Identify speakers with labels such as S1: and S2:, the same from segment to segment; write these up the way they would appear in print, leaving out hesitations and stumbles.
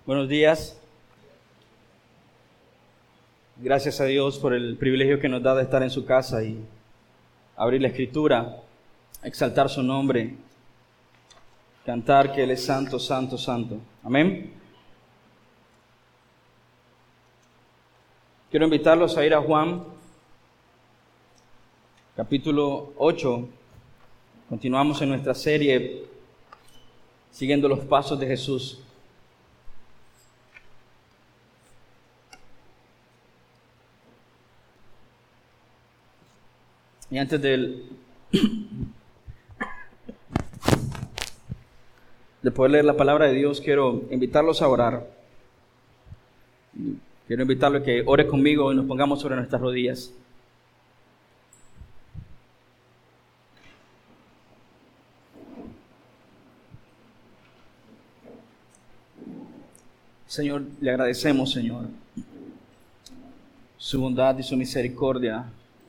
S1: Buenos días. Gracias a Dios por el privilegio que nos da de estar en su casa y abrir la Escritura, exaltar su nombre, cantar que Él es santo, santo, santo. Amén. Quiero invitarlos a ir a Juan, capítulo 8. Continuamos en nuestra serie siguiendo los pasos de Jesús. Y antes de poder leer la palabra de Dios, quiero invitarlos a orar. Quiero invitarlos a que ore conmigo y nos pongamos sobre nuestras rodillas. Señor, le agradecemos, Señor, su bondad y su misericordia.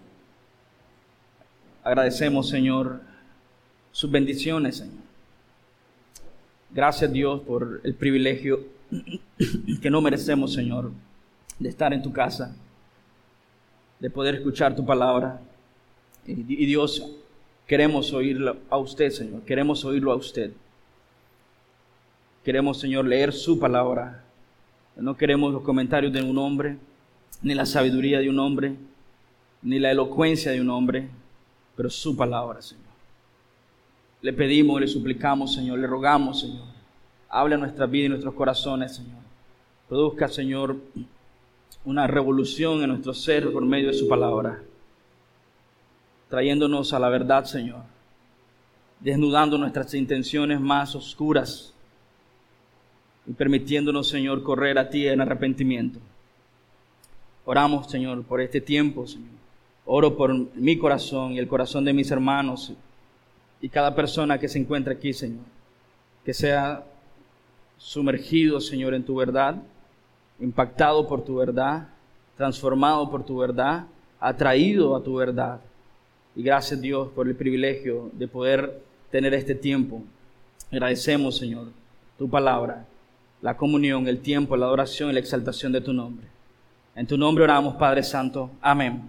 S1: Agradecemos, Señor, sus bendiciones, Señor. Gracias, Dios, por el privilegio que no merecemos, Señor, de estar en tu casa, de poder escuchar tu palabra. Y Dios, queremos oírlo a usted, Señor. Queremos oírlo a usted. Queremos, Señor, leer su palabra. No queremos los comentarios de un hombre, ni la sabiduría de un hombre, ni la elocuencia de un hombre, pero su palabra, Señor. Le pedimos, le suplicamos, Señor, le rogamos, Señor. Habla en nuestra vida y en nuestros corazones, Señor. Produzca, Señor, una revolución en nuestro ser por medio de su palabra, trayéndonos a la verdad, Señor, desnudando nuestras intenciones más oscuras y permitiéndonos, Señor, correr a ti en arrepentimiento. Oramos, Señor, por este tiempo, Señor. Oro por mi corazón y el corazón de mis hermanos y cada persona que se encuentra aquí, Señor. Que sea sumergido, Señor, en tu verdad, impactado por tu verdad, transformado por tu verdad, atraído a tu verdad. Y gracias, Dios, por el privilegio de poder tener este tiempo. Agradecemos, Señor, tu palabra, la comunión, el tiempo, la adoración y la exaltación de tu nombre. En tu nombre oramos, Padre Santo. Amén.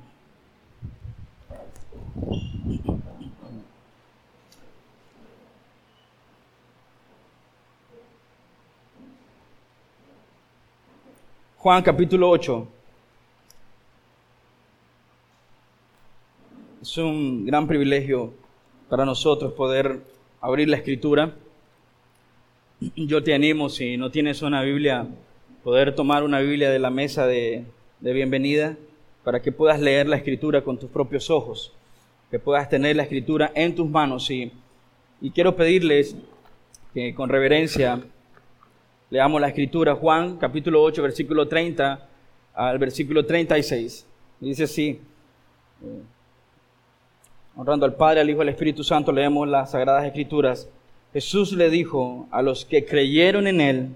S1: Juan capítulo 8. Es un gran privilegio para nosotros poder abrir la Escritura. Yo te animo, si no tienes una Biblia, poder tomar una Biblia de la mesa de bienvenida para que puedas leer la Escritura con tus propios ojos, que puedas tener la Escritura en tus manos. Y quiero pedirles que con reverencia leamos la Escritura, Juan capítulo 8, versículo 30 al versículo 36. Dice así, honrando al Padre, al Hijo y al Espíritu Santo, leemos las Sagradas Escrituras. Jesús le dijo a los que creyeron en él,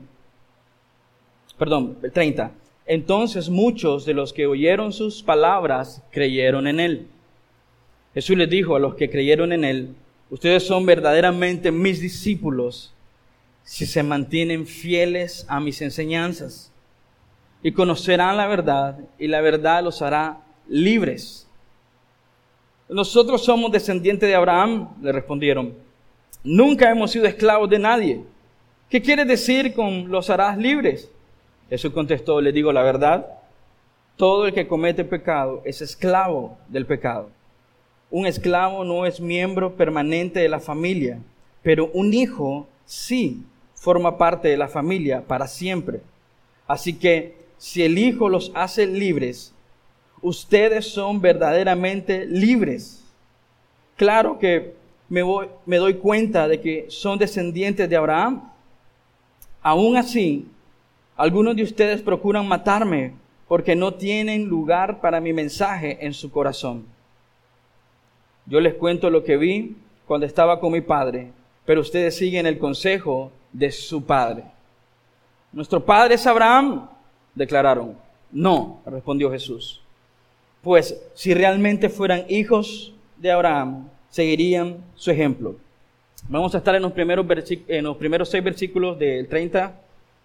S1: el 30, entonces muchos de los que oyeron sus palabras creyeron en él. Jesús les dijo a los que creyeron en él, ustedes son verdaderamente mis discípulos si se mantienen fieles a mis enseñanzas, y conocerán la verdad, y la verdad los hará libres. Nosotros somos descendientes de Abraham, le respondieron. Nunca hemos sido esclavos de nadie. ¿Qué quiere decir con los harás libres? Jesús contestó, les digo la verdad, todo el que comete pecado es esclavo del pecado. Un esclavo no es miembro permanente de la familia, pero un hijo sí forma parte de la familia para siempre. Así que si el Hijo los hace libres, ustedes son verdaderamente libres. Claro que me doy cuenta de que son descendientes de Abraham. Aún así, algunos de ustedes procuran matarme porque no tienen lugar para mi mensaje en su corazón. Yo les cuento lo que vi cuando estaba con mi padre, pero ustedes siguen el consejo de su padre. Nuestro padre es Abraham, declararon. No, respondió Jesús. Pues si realmente fueran hijos de Abraham, seguirían su ejemplo. Vamos a estar en los primeros 6 versículos del 30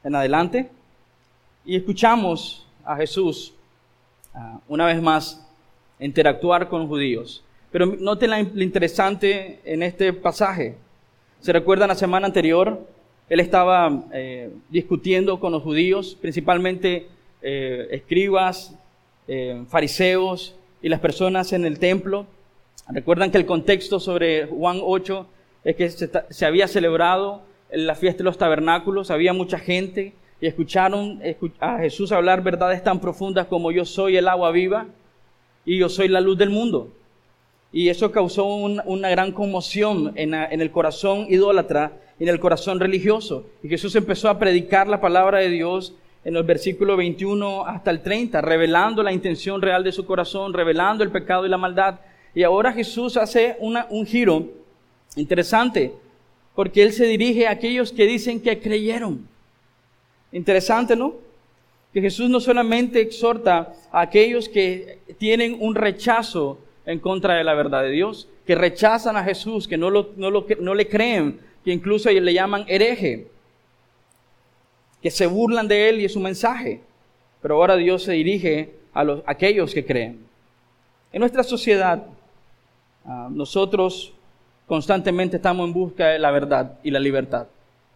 S1: en adelante y escuchamos a Jesús una vez más interactuar con judíos. Pero noten lo interesante en este pasaje. ¿Se recuerdan la semana anterior? Él estaba discutiendo con los judíos, principalmente escribas, fariseos y las personas en el templo. Recuerdan que el contexto sobre Juan 8 es que se había celebrado la fiesta de los tabernáculos, había mucha gente y escucharon a Jesús hablar verdades tan profundas como yo soy el agua viva y yo soy la luz del mundo. Y eso causó una gran conmoción en el corazón idólatra y en el corazón religioso. Y Jesús empezó a predicar la palabra de Dios en el versículo 21 hasta el 30, revelando la intención real de su corazón, revelando el pecado y la maldad. Y ahora Jesús hace un giro interesante, porque Él se dirige a aquellos que dicen que creyeron. Interesante, ¿no? Que Jesús no solamente exhorta a aquellos que tienen un rechazo en contra de la verdad de Dios, que rechazan a Jesús, que no le creen, que incluso le llaman hereje, que se burlan de Él y de su mensaje. Pero ahora Dios se dirige a aquellos que creen. En nuestra sociedad, nosotros constantemente estamos en busca de la verdad y la libertad.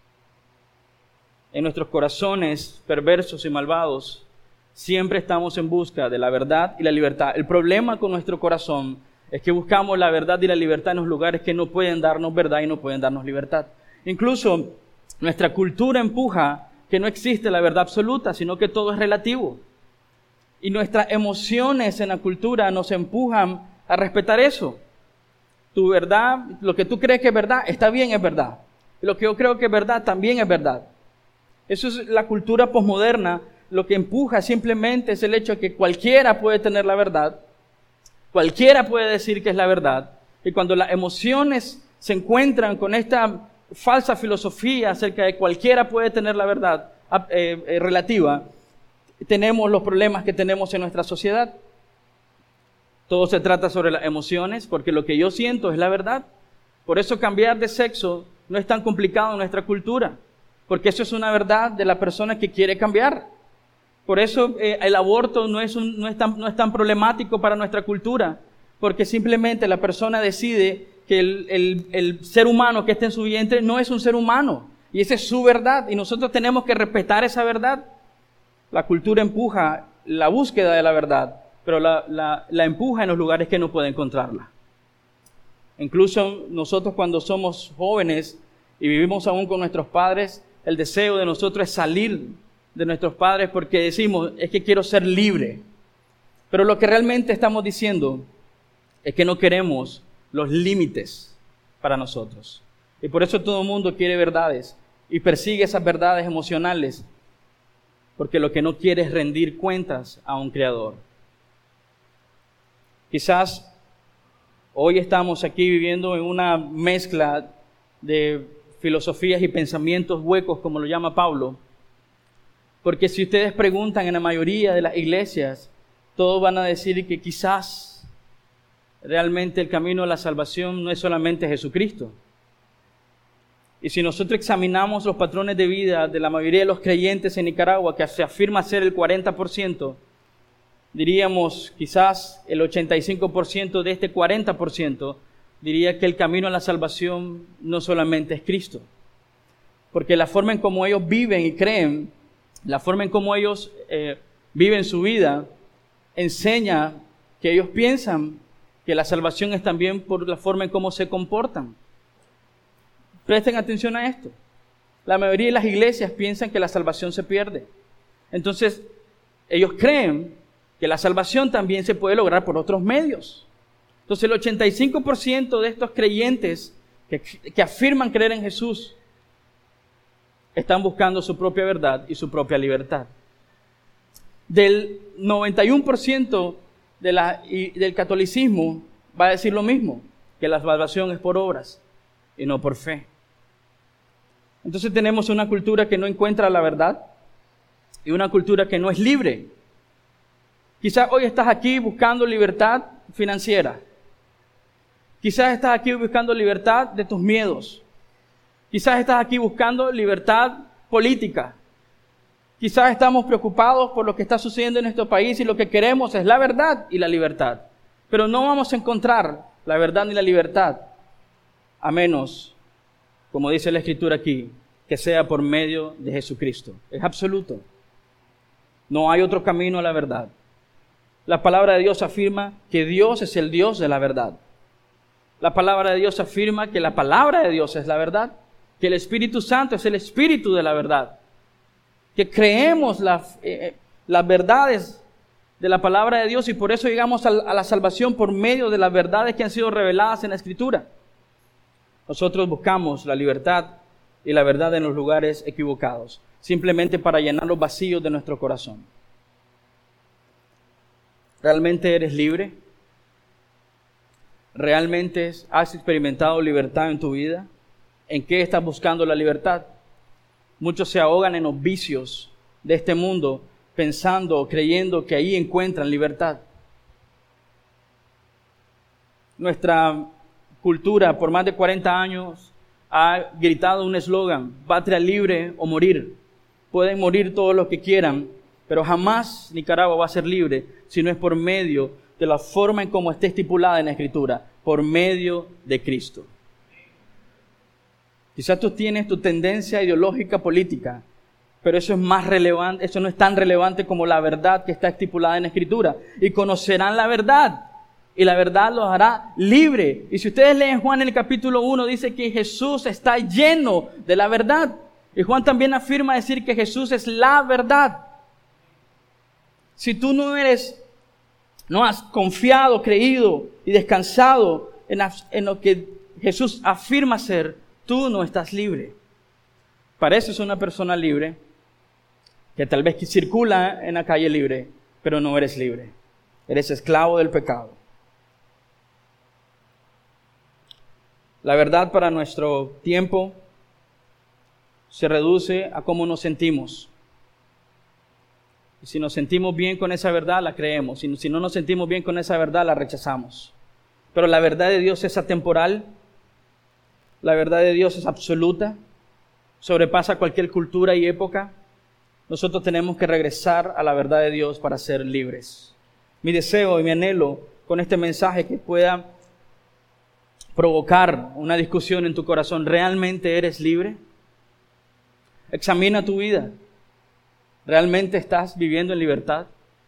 S1: En nuestros corazones perversos y malvados, siempre estamos en busca de la verdad y la libertad. El problema con nuestro corazón es que buscamos la verdad y la libertad en los lugares que no pueden darnos verdad y no pueden darnos libertad. Incluso nuestra cultura empuja que no existe la verdad absoluta, sino que todo es relativo. Y nuestras emociones en la cultura nos empujan a respetar eso. Tu verdad, lo que tú crees que es verdad, está bien, es verdad. Y lo que yo creo que es verdad, también es verdad. Eso es la cultura posmoderna. Lo que empuja simplemente es el hecho de que cualquiera puede tener la verdad, cualquiera puede decir que es la verdad. Y cuando las emociones se encuentran con esta falsa filosofía acerca de cualquiera puede tener la verdad relativa, tenemos los problemas que tenemos en nuestra sociedad. Todo se trata sobre las emociones, porque lo que yo siento es la verdad. Por eso cambiar de sexo no es tan complicado en nuestra cultura, porque eso es una verdad de la persona que quiere cambiar. Por eso el aborto no es tan problemático para nuestra cultura, porque simplemente la persona decide que el ser humano que está en su vientre no es un ser humano, y esa es su verdad, y nosotros tenemos que respetar esa verdad. La cultura empuja la búsqueda de la verdad, pero la empuja en los lugares que no puede encontrarla. Incluso nosotros cuando somos jóvenes y vivimos aún con nuestros padres, el deseo de nosotros es salir de nuestros padres porque decimos, es que quiero ser libre. Pero lo que realmente estamos diciendo es que no queremos los límites para nosotros. Y por eso todo el mundo quiere verdades y persigue esas verdades emocionales, porque lo que no quiere es rendir cuentas a un Creador. Quizás hoy estamos aquí viviendo en una mezcla de filosofías y pensamientos huecos, como lo llama Pablo, porque si ustedes preguntan en la mayoría de las iglesias, todos van a decir que quizás realmente el camino a la salvación no es solamente Jesucristo. Y si nosotros examinamos los patrones de vida de la mayoría de los creyentes en Nicaragua, que se afirma ser el 40%, diríamos quizás el 85% de este 40% diría que el camino a la salvación no solamente es Cristo. Porque la forma en cómo ellos viven y creen, la forma en cómo ellos viven su vida, enseña que ellos piensan que la salvación es también por la forma en cómo se comportan. Presten atención a esto. La mayoría de las iglesias piensan que la salvación se pierde. Entonces, ellos creen que la salvación también se puede lograr por otros medios. Entonces, el 85% de estos creyentes que afirman creer en Jesús están buscando su propia verdad y su propia libertad. Del 91% del catolicismo va a decir lo mismo, que la salvación es por obras y no por fe. Entonces tenemos una cultura que no encuentra la verdad y una cultura que no es libre. Quizás hoy estás aquí buscando libertad financiera. Quizás estás aquí buscando libertad de tus miedos. Quizás estás aquí buscando libertad política. Quizás estamos preocupados por lo que está sucediendo en nuestro país y lo que queremos es la verdad y la libertad. Pero no vamos a encontrar la verdad ni la libertad a menos, como dice la Escritura aquí, que sea por medio de Jesucristo. Es absoluto. No hay otro camino a la verdad. La palabra de Dios afirma que Dios es el Dios de la verdad. La palabra de Dios afirma que la palabra de Dios es la verdad, que el Espíritu Santo es el Espíritu de la verdad, que creemos las verdades de la palabra de Dios y por eso llegamos a la salvación por medio de las verdades que han sido reveladas en la Escritura. Nosotros buscamos la libertad y la verdad en los lugares equivocados, simplemente para llenar los vacíos de nuestro corazón. ¿Realmente eres libre? ¿Realmente has experimentado libertad en tu vida? ¿En qué estás buscando la libertad? Muchos se ahogan en los vicios de este mundo, pensando o creyendo que ahí encuentran libertad. Nuestra cultura por más de 40 años ha gritado un eslogan: patria libre o morir. Pueden morir todos los que quieran, pero jamás Nicaragua va a ser libre si no es por medio de la forma en cómo esté estipulada en la Escritura, por medio de Cristo. Quizás tú tienes tu tendencia ideológica política, pero eso es más relevante, eso no es tan relevante como la verdad que está estipulada en la Escritura. Y conocerán la verdad, y la verdad los hará libre. Y si ustedes leen Juan en el capítulo 1, dice que Jesús está lleno de la verdad. Y Juan también afirma decir que Jesús es la verdad. Si tú no has confiado, creído y descansado en lo que Jesús afirma ser, tú no estás libre. Pareces una persona libre, que tal vez circula en la calle libre, pero no eres libre. Eres esclavo del pecado. La verdad para nuestro tiempo se reduce a cómo nos sentimos. Y si nos sentimos bien con esa verdad, la creemos. Si no nos sentimos bien con esa verdad, la rechazamos. Pero la verdad de Dios es atemporal. La verdad de Dios es absoluta. Sobrepasa cualquier cultura y época. Nosotros tenemos que regresar a la verdad de Dios para ser libres. Mi deseo y mi anhelo con este mensaje que pueda provocar una discusión en tu corazón. ¿Realmente eres libre? Examina tu vida. ¿Realmente estás viviendo en libertad?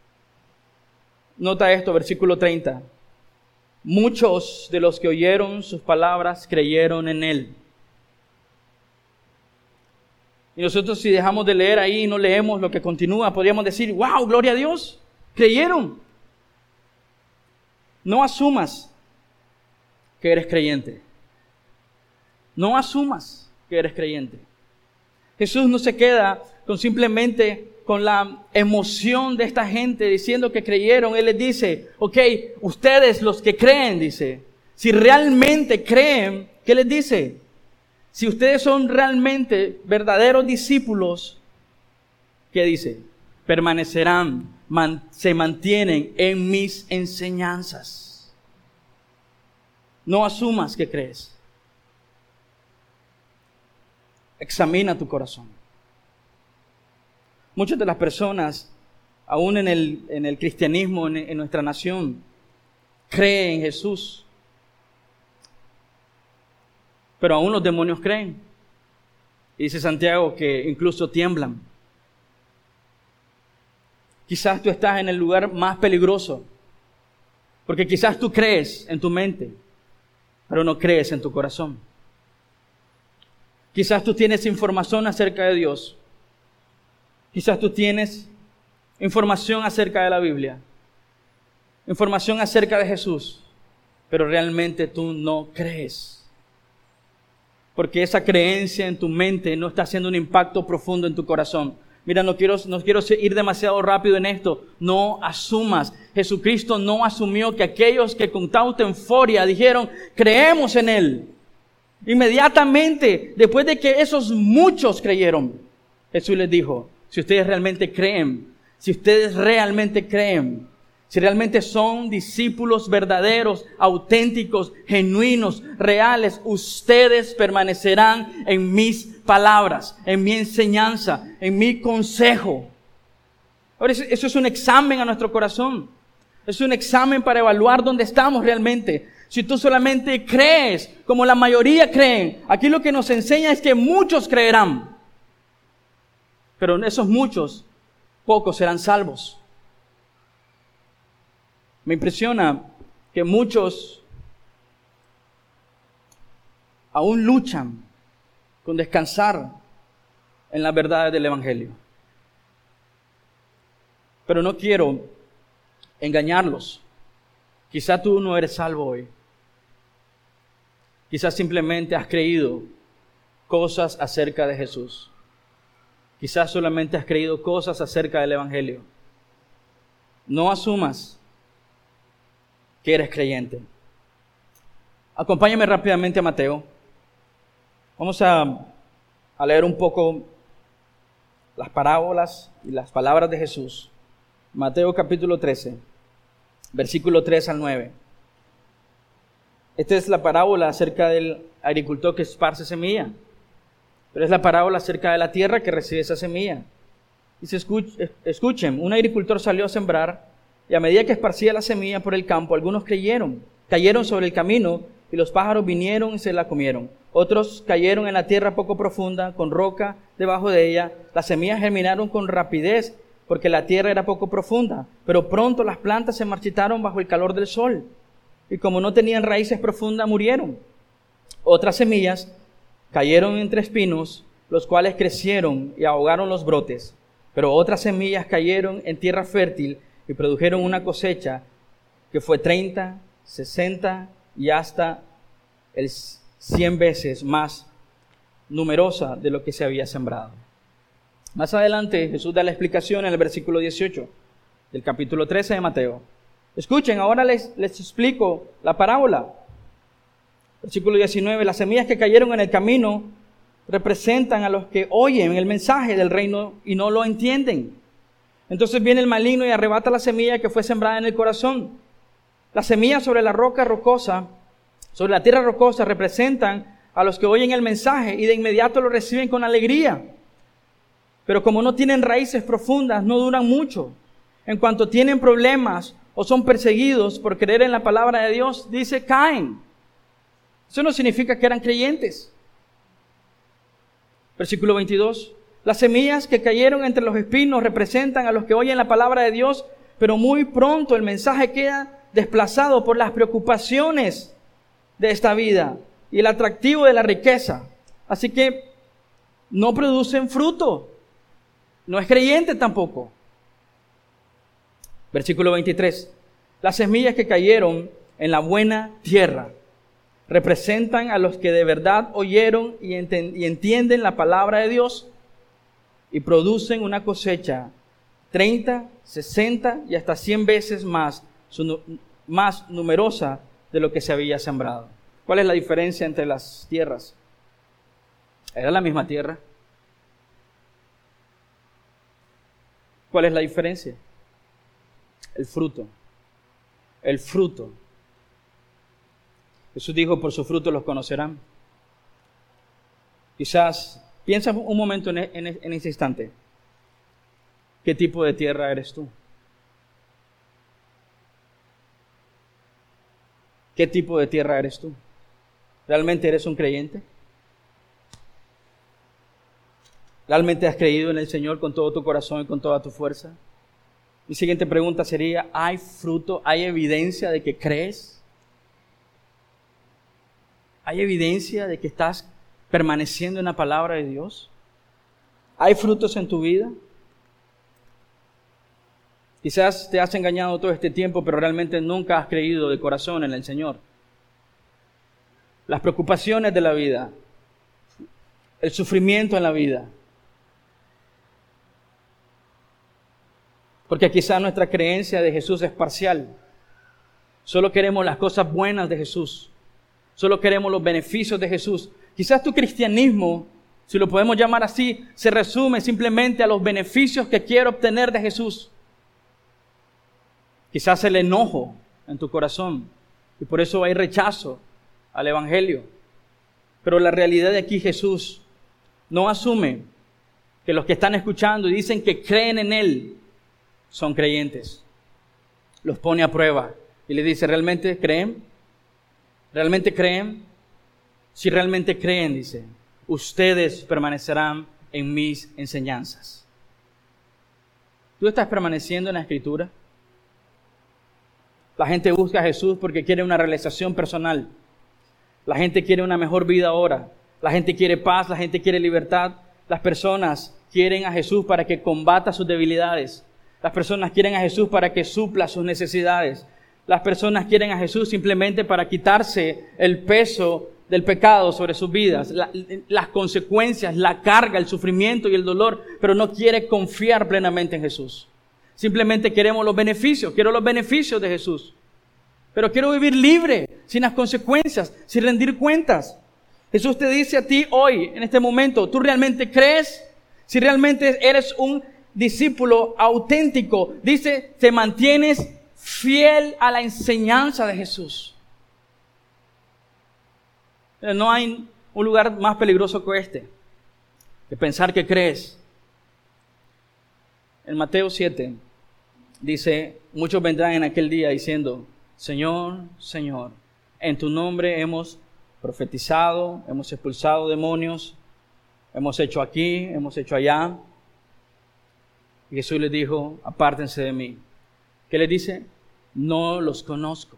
S1: Nota esto, versículo 30. Muchos de los que oyeron sus palabras creyeron en él. Y nosotros, si dejamos de leer ahí y no leemos lo que continúa, podríamos decir: wow, gloria a Dios, creyeron. No asumas que eres creyente. No asumas que eres creyente. Jesús no se queda con la emoción de esta gente diciendo que creyeron. Él les dice: ok, ustedes los que creen, dice, si realmente creen, ¿qué les dice? Si ustedes son realmente verdaderos discípulos, ¿qué dice? Permanecerán, se mantienen en mis enseñanzas. No asumas que crees. Examina tu corazón. Muchas de las personas, aún en el cristianismo, en nuestra nación, creen en Jesús. Pero aún los demonios creen. Y dice Santiago que incluso tiemblan. Quizás tú estás en el lugar más peligroso. Porque quizás tú crees en tu mente, pero no crees en tu corazón. Quizás tú tienes información acerca de Dios. Quizás tú tienes información acerca de la Biblia, información acerca de Jesús, pero realmente tú no crees. Porque esa creencia en tu mente no está haciendo un impacto profundo en tu corazón. Mira, no quiero ir demasiado rápido en esto. No asumas. Jesucristo no asumió que aquellos que con tanta euforia dijeron: creemos en Él. Inmediatamente, después de que esos muchos creyeron, Jesús les dijo: si ustedes realmente creen, si realmente son discípulos verdaderos, auténticos, genuinos, reales, ustedes permanecerán en mis palabras, en mi enseñanza, en mi consejo. Ahora, eso es un examen a nuestro corazón. Es un examen para evaluar dónde estamos realmente. Si tú solamente crees como la mayoría creen, aquí lo que nos enseña es que muchos creerán. Pero en esos muchos, pocos serán salvos. Me impresiona que muchos aún luchan con descansar en las verdades del Evangelio. Pero no quiero engañarlos. Quizá tú no eres salvo hoy. Quizás simplemente has creído cosas acerca de Jesús. Quizás solamente has creído cosas acerca del Evangelio. No asumas que eres creyente. Acompáñame rápidamente a Mateo. Vamos a leer un poco las parábolas y las palabras de Jesús. Mateo capítulo 13, versículo 3 al 9. Esta es la parábola acerca del agricultor que esparce semilla. Pero es la parábola acerca de la tierra que recibe esa semilla. Dice, escuchen, un agricultor salió a sembrar y a medida que esparcía la semilla por el campo, algunos cayeron sobre el camino y los pájaros vinieron y se la comieron. Otros cayeron en la tierra poco profunda, con roca debajo de ella. Las semillas germinaron con rapidez porque la tierra era poco profunda, pero pronto las plantas se marchitaron bajo el calor del sol y como no tenían raíces profundas, murieron. Otras semillas cayeron entre espinos, los cuales crecieron y ahogaron los brotes. Pero otras semillas cayeron en tierra fértil y produjeron una cosecha que fue 30, 60 y hasta 100 veces más numerosa de lo que se había sembrado. Más adelante Jesús da la explicación en el versículo 18 del capítulo 13 de Mateo. Escuchen, ahora les explico la parábola. Versículo 19, las semillas que cayeron en el camino representan a los que oyen el mensaje del reino y no lo entienden. Entonces viene el maligno y arrebata la semilla que fue sembrada en el corazón. Las semillas sobre la roca rocosa, sobre la tierra rocosa, representan a los que oyen el mensaje y de inmediato lo reciben con alegría. Pero como no tienen raíces profundas, no duran mucho. En cuanto tienen problemas o son perseguidos por creer en la palabra de Dios, dice, caen. Eso no significa que eran creyentes. Versículo 22. Las semillas que cayeron entre los espinos representan a los que oyen la palabra de Dios, pero muy pronto el mensaje queda desplazado por las preocupaciones de esta vida y el atractivo de la riqueza. Así que no producen fruto. No es creyente tampoco. Versículo 23. Las semillas que cayeron en la buena tierra representan a los que de verdad oyeron y entienden la palabra de Dios y producen una cosecha 30, 60 y hasta 100 veces más numerosa de lo que se había sembrado. ¿Cuál es la diferencia entre las tierras? Era la misma tierra. ¿Cuál es la diferencia? El fruto. El fruto. Jesús dijo, por su fruto los conocerán. Quizás, piensa un momento en ese instante. ¿Qué tipo de tierra eres tú? ¿Qué tipo de tierra eres tú? ¿Realmente eres un creyente? ¿Realmente has creído en el Señor con todo tu corazón y con toda tu fuerza? Mi siguiente pregunta sería, ¿hay fruto, hay evidencia de que crees? ¿Hay evidencia de que estás permaneciendo en la palabra de Dios? ¿Hay frutos en tu vida? Quizás te has engañado todo este tiempo, pero realmente nunca has creído de corazón en el Señor. Las preocupaciones de la vida, el sufrimiento en la vida. Porque quizás nuestra creencia de Jesús es parcial. Solo queremos las cosas buenas de Jesús. Solo queremos los beneficios de Jesús. Quizás tu cristianismo, si lo podemos llamar así, se resume simplemente a los beneficios que quiero obtener de Jesús. Quizás el enojo en tu corazón. Y por eso hay rechazo al Evangelio. Pero la realidad de aquí, Jesús no asume que los que están escuchando y dicen que creen en Él son creyentes. Los pone a prueba y le dice, ¿realmente creen? ¿Realmente creen? Si realmente creen, dice, ustedes permanecerán en mis enseñanzas. ¿Tú estás permaneciendo en la Escritura? La gente busca a Jesús porque quiere una realización personal. La gente quiere una mejor vida ahora. La gente quiere paz, la gente quiere libertad. Las personas quieren a Jesús para que combata sus debilidades. Las personas quieren a Jesús para que supla sus necesidades. Las personas quieren a Jesús simplemente para quitarse el peso del pecado sobre sus vidas, las consecuencias, la carga, el sufrimiento y el dolor, pero no quiere confiar plenamente en Jesús. Simplemente queremos los beneficios, quiero los beneficios de Jesús. Pero quiero vivir libre, sin las consecuencias, sin rendir cuentas. Jesús te dice a ti hoy, en este momento, ¿tú realmente crees? Si realmente eres un discípulo auténtico, dice, te mantienes fiel a la enseñanza de Jesús. No hay un lugar más peligroso que este, que pensar que crees. En Mateo 7 dice, muchos vendrán en aquel día diciendo, Señor, Señor, en tu nombre hemos profetizado, hemos expulsado demonios, hemos hecho aquí, hemos hecho allá. Y Jesús les dijo, apártense de mí. ¿Qué les dice? No los conozco.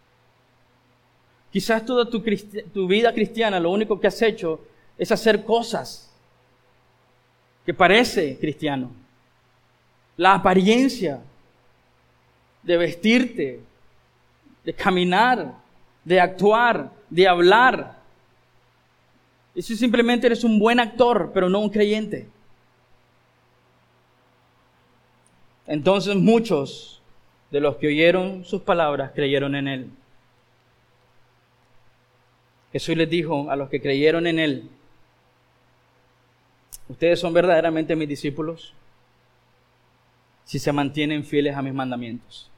S1: Quizás toda tu vida cristiana lo único que has hecho es hacer cosas que parece cristiano. La apariencia de vestirte, de caminar, de actuar, de hablar. Y si simplemente eres un buen actor, pero no un creyente. Entonces muchos de los que oyeron sus palabras creyeron en Él. Jesús les dijo a los que creyeron en Él, ustedes son verdaderamente mis discípulos si se mantienen fieles a mis mandamientos.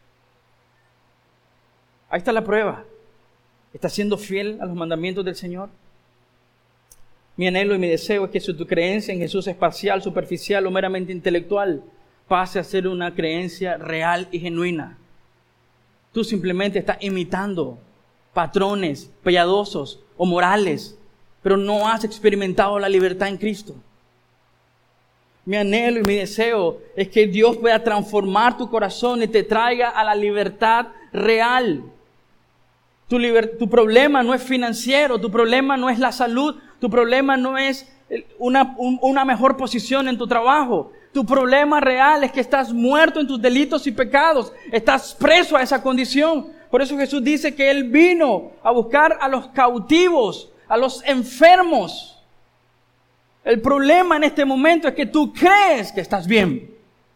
S1: Ahí está la prueba. ¿Estás siendo fiel a los mandamientos del Señor? Mi anhelo y mi deseo es que si tu creencia en Jesús es parcial, superficial o meramente intelectual, pase a ser una creencia real y genuina. Tú simplemente estás imitando patrones piadosos o morales, pero no has experimentado la libertad en Cristo. Mi anhelo y mi deseo es que Dios pueda transformar tu corazón y te traiga a la libertad real. Tu problema no es financiero, tu problema no es la salud, tu problema no es una mejor posición en tu trabajo. Tu problema real es que estás muerto en tus delitos y pecados, estás preso a esa condición. Por eso Jesús dice que Él vino a buscar a los cautivos, a los enfermos. El problema en este momento es que tú crees que estás bien.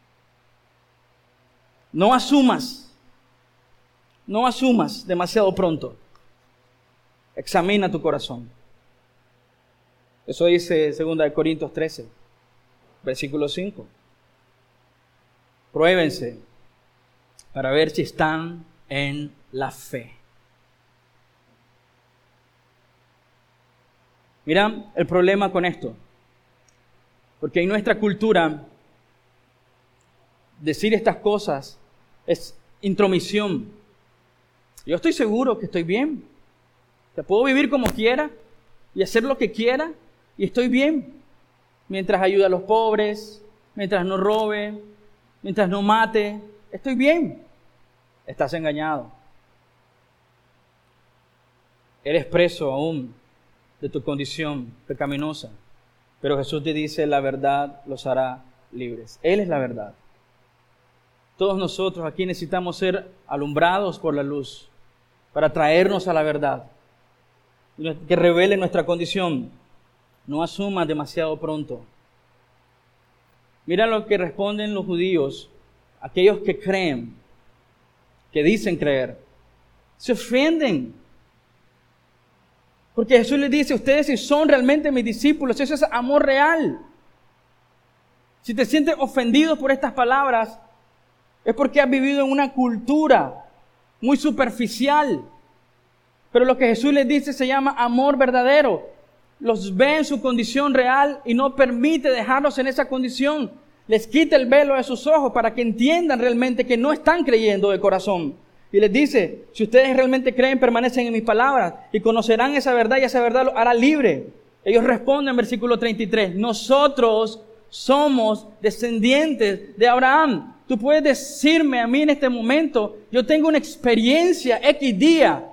S1: No asumas demasiado pronto. Examina tu corazón. Eso dice 2 Corintios 13, versículo 5. Pruébense para ver si están en la fe. Mira el problema con esto. Porque en nuestra cultura, decir estas cosas es intromisión. Yo estoy seguro que estoy bien. Que puedo vivir como quiera y hacer lo que quiera y estoy bien. Mientras ayude a los pobres, mientras no robe, mientras no mate, estoy bien. Estás engañado. Eres preso aún de tu condición pecaminosa. Pero Jesús te dice, la verdad los hará libres. Él es la verdad. Todos nosotros aquí necesitamos ser alumbrados por la luz para traernos a la verdad, que revele nuestra condición. No asumas demasiado pronto. Mira lo que responden los judíos, aquellos que creen, que dicen creer. Se ofenden. Porque Jesús les dice, ustedes si son realmente mis discípulos, eso es amor real. Si te sientes ofendido por estas palabras, Es porque has vivido en una cultura muy superficial. Pero lo que Jesús les dice se llama amor verdadero. Los ve en su condición real y no permite dejarlos en esa condición. Les quita el velo de sus ojos para que entiendan realmente que no están creyendo de corazón. Y les dice, si ustedes realmente creen, permanecen en mis palabras y conocerán esa verdad y esa verdad los hará libre. Ellos responden, versículo 33, nosotros somos descendientes de Abraham. Tú puedes decirme a mí en este momento, yo tengo una experiencia X día.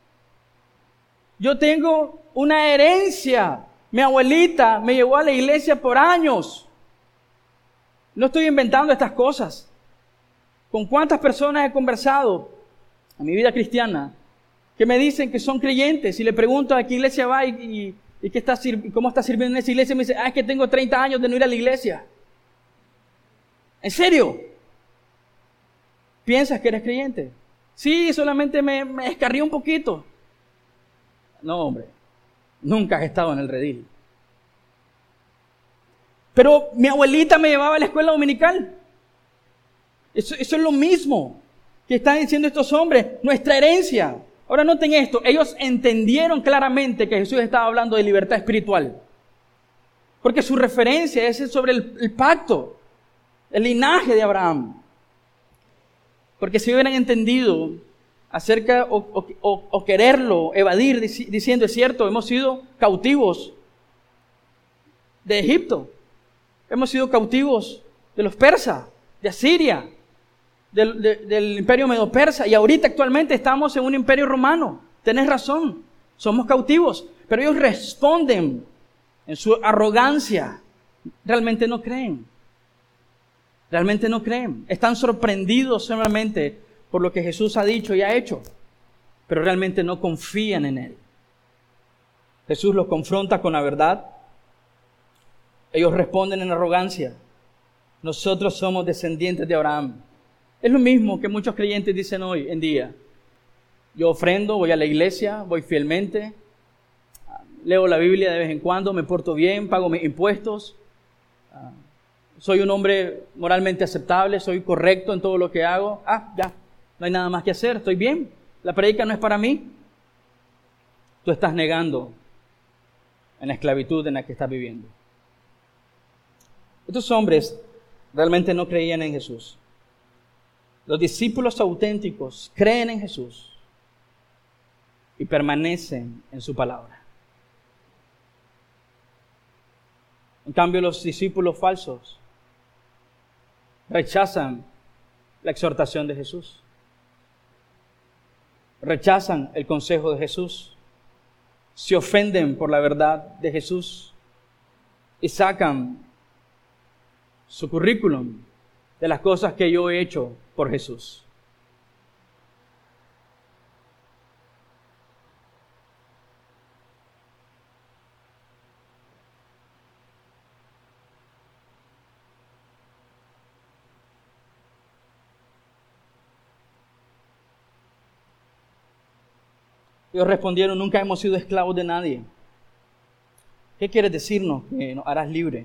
S1: Yo tengo una herencia. Mi abuelita me llevó a la iglesia por años. No estoy inventando estas cosas. ¿Con cuántas personas he conversado en mi vida cristiana que me dicen que son creyentes y le pregunto a qué iglesia va y cómo está sirviendo en esa iglesia? Y me dice, es que tengo 30 años de no ir a la iglesia. ¿En serio? ¿Piensas que eres creyente? Sí, solamente me descarrié un poquito. No, hombre, nunca has estado en el redil. Pero mi abuelita me llevaba a la escuela dominical. Eso es lo mismo que están diciendo estos hombres, nuestra herencia. Ahora noten esto, ellos entendieron claramente que Jesús estaba hablando de libertad espiritual. Porque su referencia es sobre el pacto, el linaje de Abraham. Porque si hubieran entendido acerca o quererlo evadir diciendo, es cierto, hemos sido cautivos de Egipto, hemos sido cautivos de los persas, de Asiria, del imperio medo-persa, y ahorita actualmente estamos en un imperio romano. Tenés razón, somos cautivos, pero ellos responden en su arrogancia. Realmente no creen. Realmente no creen. Están sorprendidos solamente por lo que Jesús ha dicho y ha hecho, pero realmente no confían en Él. Jesús los confronta con la verdad. Ellos responden en arrogancia. Nosotros somos descendientes de Abraham. Es lo mismo que muchos creyentes dicen hoy en día. Yo ofrendo, voy a la iglesia, voy fielmente, leo la Biblia de vez en cuando, me porto bien, pago mis impuestos, soy un hombre moralmente aceptable, soy correcto en todo lo que hago. Ya, no hay nada más que hacer, estoy bien. La predica no es para mí. Tú estás negando en la esclavitud en la que estás viviendo. Estos hombres realmente no creían en Jesús. Los discípulos auténticos creen en Jesús y permanecen en su palabra. En cambio, los discípulos falsos rechazan la exhortación de Jesús. Rechazan el consejo de Jesús. Se ofenden por la verdad de Jesús y sacan su currículum de las cosas que yo he hecho por Jesús. Ellos respondieron, nunca hemos sido esclavos de nadie. ¿Qué quieres decirnos? Que nos harás libre.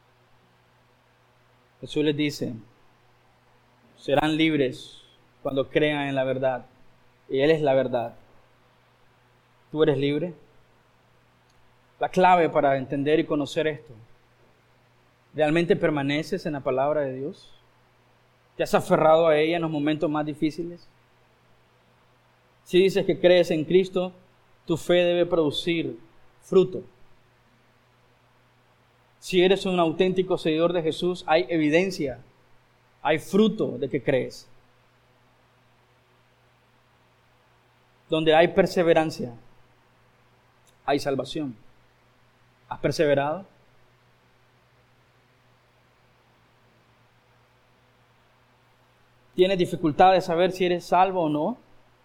S1: Jesús les dice, serán libres cuando crean en la verdad. Y Él es la verdad. ¿Tú eres libre? La clave para entender y conocer esto. ¿Realmente permaneces en la palabra de Dios? ¿Te has aferrado a ella en los momentos más difíciles? Si dices que crees en Cristo, tu fe debe producir fruto. Si eres un auténtico seguidor de Jesús, hay evidencia, hay fruto de que crees. Donde hay perseverancia, hay salvación. ¿Has perseverado? ¿Tienes dificultad de saber si eres salvo o no?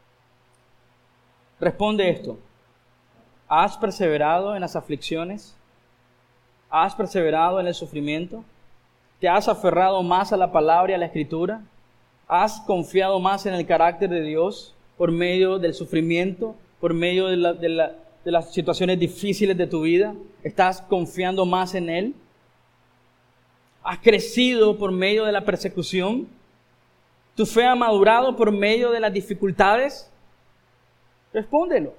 S1: Responde esto. ¿Has perseverado en las aflicciones? ¿Has perseverado en el sufrimiento? ¿Te has aferrado más a la palabra y a la escritura? ¿Has confiado más en el carácter de Dios por medio del sufrimiento, por medio de las situaciones difíciles de tu vida? ¿Estás confiando más en Él? ¿Has crecido por medio de la persecución? ¿Tu fe ha madurado por medio de las dificultades? Respóndelo.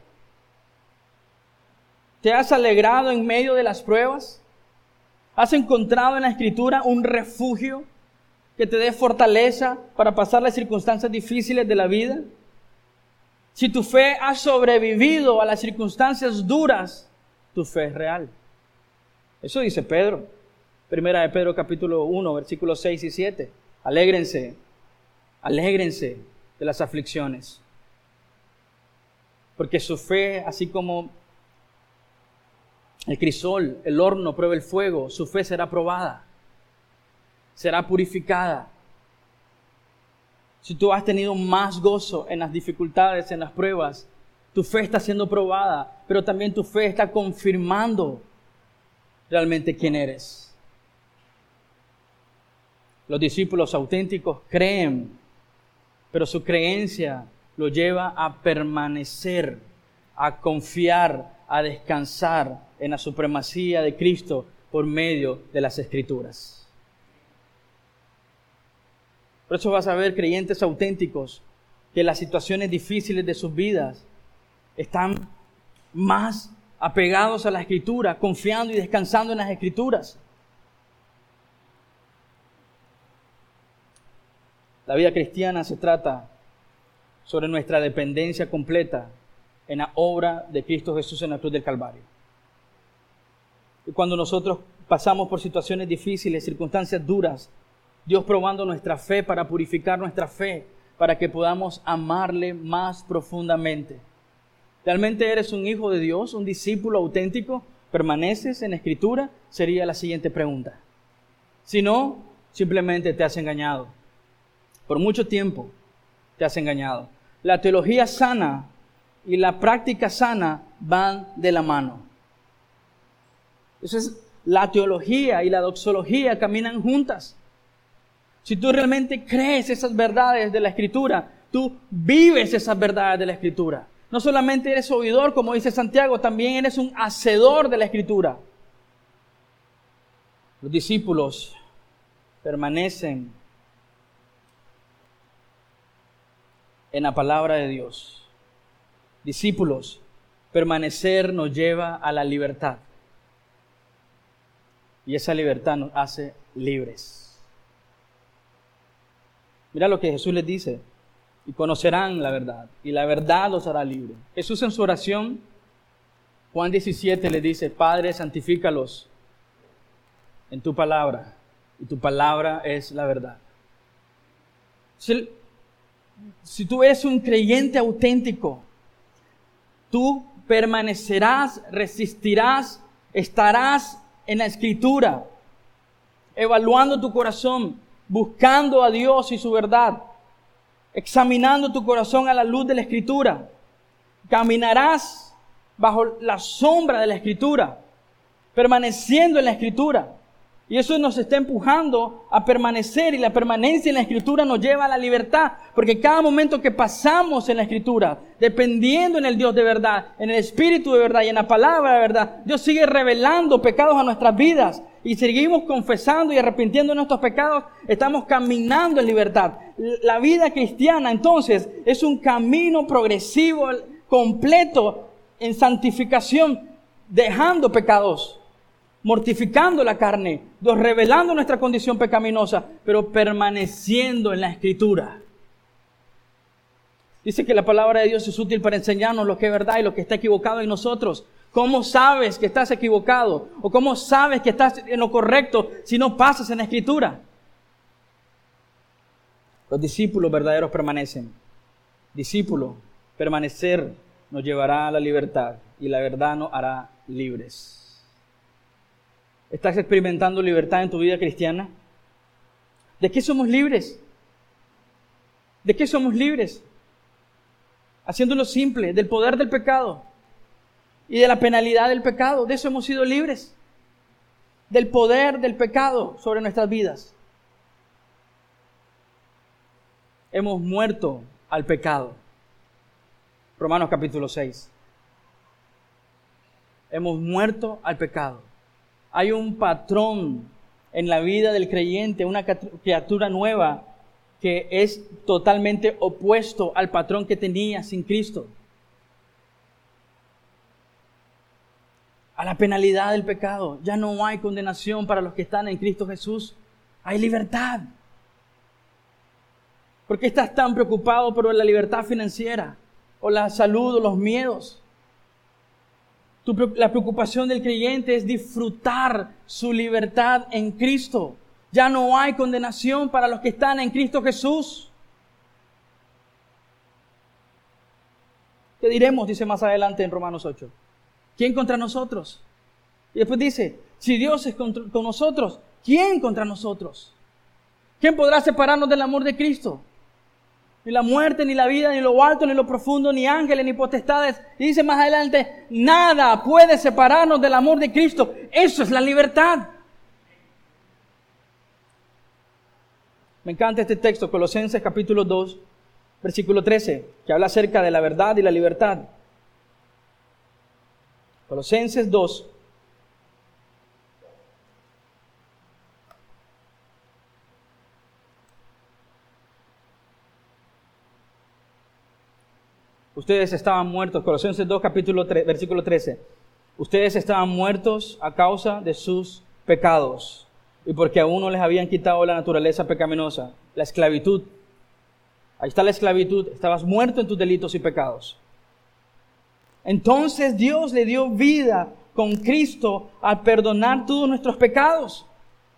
S1: ¿Te has alegrado en medio de las pruebas? ¿Has encontrado en la Escritura un refugio que te dé fortaleza para pasar las circunstancias difíciles de la vida? Si tu fe ha sobrevivido a las circunstancias duras, tu fe es real. Eso dice Pedro. Primera de Pedro capítulo 1, versículos 6 y 7. Alégrense de las aflicciones. Porque su fe, así como el crisol, el horno prueba el fuego, su fe será probada, será purificada. Si tú has tenido más gozo en las dificultades, en las pruebas, tu fe está siendo probada, pero también tu fe está confirmando realmente quién eres. Los discípulos auténticos creen, pero su creencia lo lleva a permanecer, a confiar, a descansar en la supremacía de Cristo por medio de las Escrituras. Por eso vas a ver creyentes auténticos que en las situaciones difíciles de sus vidas están más apegados a la Escritura, confiando y descansando en las Escrituras. La vida cristiana se trata sobre nuestra dependencia completa en la obra de Cristo Jesús en la cruz del Calvario. Y cuando nosotros pasamos por situaciones difíciles, circunstancias duras, Dios probando nuestra fe para purificar nuestra fe, para que podamos amarle más profundamente. ¿Realmente eres un hijo de Dios, un discípulo auténtico? ¿Permaneces en la Escritura? Sería la siguiente pregunta. Si no, simplemente te has engañado. Por mucho tiempo te has engañado. La teología sana y la práctica sana van de la mano. Entonces, la teología y la doxología caminan juntas. Si tú realmente crees esas verdades de la Escritura, tú vives esas verdades de la Escritura. No solamente eres oidor, como dice Santiago, también eres un hacedor de la Escritura. Los discípulos permanecen en la palabra de Dios. Discípulos, permanecer nos lleva a la libertad. Y esa libertad nos hace libres. Mira lo que Jesús les dice. Y conocerán la verdad, y la verdad los hará libres. Jesús en su oración, Juan 17, les dice: Padre, santifícalos en tu palabra, y tu palabra es la verdad. Si tú eres un creyente auténtico, tú permanecerás, resistirás, estarás en la Escritura, evaluando tu corazón, buscando a Dios y su verdad, examinando tu corazón a la luz de la Escritura. Caminarás bajo la sombra de la Escritura, permaneciendo en la Escritura. Y eso nos está empujando a permanecer, y la permanencia en la Escritura nos lleva a la libertad, porque cada momento que pasamos en la Escritura, dependiendo en el Dios de verdad, en el Espíritu de verdad y en la palabra de verdad, Dios sigue revelando pecados a nuestras vidas, y seguimos confesando y arrepintiendo de nuestros pecados, estamos caminando en libertad. La vida cristiana entonces es un camino progresivo, completo, en santificación, dejando pecados, mortificando la carne, Dios revelando nuestra condición pecaminosa, pero permaneciendo en la Escritura. Dice que la palabra de Dios es útil para enseñarnos lo que es verdad y lo que está equivocado en nosotros. ¿Cómo sabes que estás equivocado? ¿O cómo sabes que estás en lo correcto si no pasas en la Escritura? Los discípulos verdaderos permanecen. Discípulo, permanecer nos llevará a la libertad, y la verdad nos hará libres. ¿Estás experimentando libertad en tu vida cristiana? ¿De qué somos libres? ¿De qué somos libres? Haciéndolo simple, del poder del pecado y de la penalidad del pecado. De eso hemos sido libres. Del poder del pecado sobre nuestras vidas. Hemos muerto al pecado. Romanos capítulo 6. Hemos muerto al pecado. Hay un patrón en la vida del creyente, una criatura nueva que es totalmente opuesto al patrón que tenía sin Cristo. A la penalidad del pecado. Ya no hay condenación para los que están en Cristo Jesús. Hay libertad. ¿Por qué estás tan preocupado por la libertad financiera? O la salud o los miedos. La preocupación del creyente es disfrutar su libertad en Cristo. Ya no hay condenación para los que están en Cristo Jesús. ¿Qué diremos? Dice más adelante en Romanos 8. ¿Quién contra nosotros? Y después dice, si Dios es con nosotros, ¿quién contra nosotros? ¿Quién podrá separarnos del amor de Cristo? Ni la muerte, ni la vida, ni lo alto, ni lo profundo, ni ángeles, ni potestades. Y dice más adelante, nada puede separarnos del amor de Cristo. Eso es la libertad. Me encanta este texto, Colosenses capítulo 2, versículo 13, que habla acerca de la verdad y la libertad. Colosenses 2. Ustedes estaban muertos, Colosenses 2, capítulo 3, versículo 13. Ustedes estaban muertos a causa de sus pecados y porque a uno les habían quitado la naturaleza pecaminosa, la esclavitud. Ahí está la esclavitud, estabas muerto en tus delitos y pecados. Entonces Dios le dio vida con Cristo al perdonar todos nuestros pecados.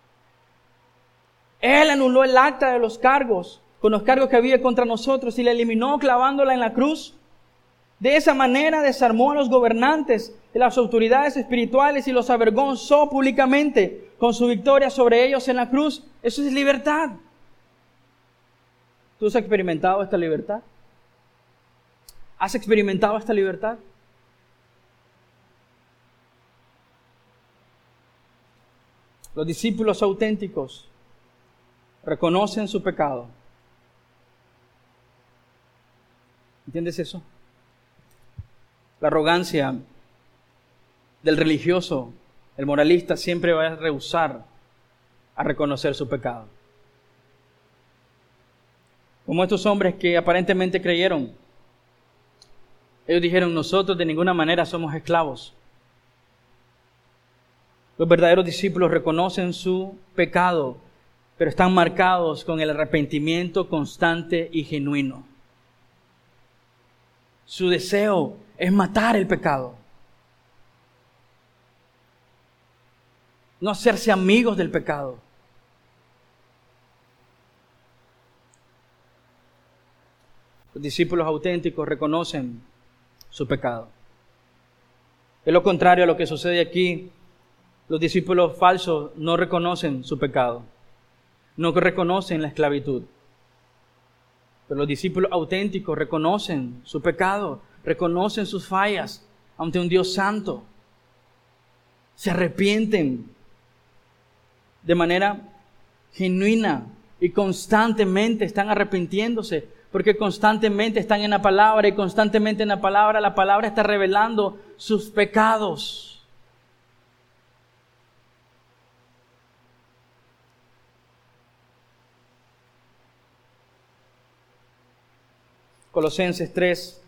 S1: Él anuló el acta de los cargos, con los cargos que había contra nosotros y la eliminó clavándola en la cruz. De esa manera desarmó a los gobernantes y las autoridades espirituales y los avergonzó públicamente con su victoria sobre ellos en la cruz. Eso es libertad. ¿Tú has experimentado esta libertad? ¿Has experimentado esta libertad? Los discípulos auténticos reconocen su pecado. ¿Entiendes eso? La arrogancia del religioso, el moralista, siempre va a rehusar a reconocer su pecado. Como estos hombres que aparentemente creyeron. Ellos dijeron, nosotros de ninguna manera somos esclavos. Los verdaderos discípulos reconocen su pecado, pero están marcados con el arrepentimiento constante y genuino. Su deseo es matar el pecado. No hacerse amigos del pecado. Los discípulos auténticos reconocen su pecado. Es lo contrario a lo que sucede aquí. Los discípulos falsos no reconocen su pecado. No reconocen la esclavitud. Pero los discípulos auténticos reconocen su pecado, reconocen sus fallas ante un Dios santo. Se arrepienten de manera genuina y constantemente están arrepintiéndose, porque constantemente están en la palabra y constantemente en la palabra está revelando sus pecados. Colosenses 3.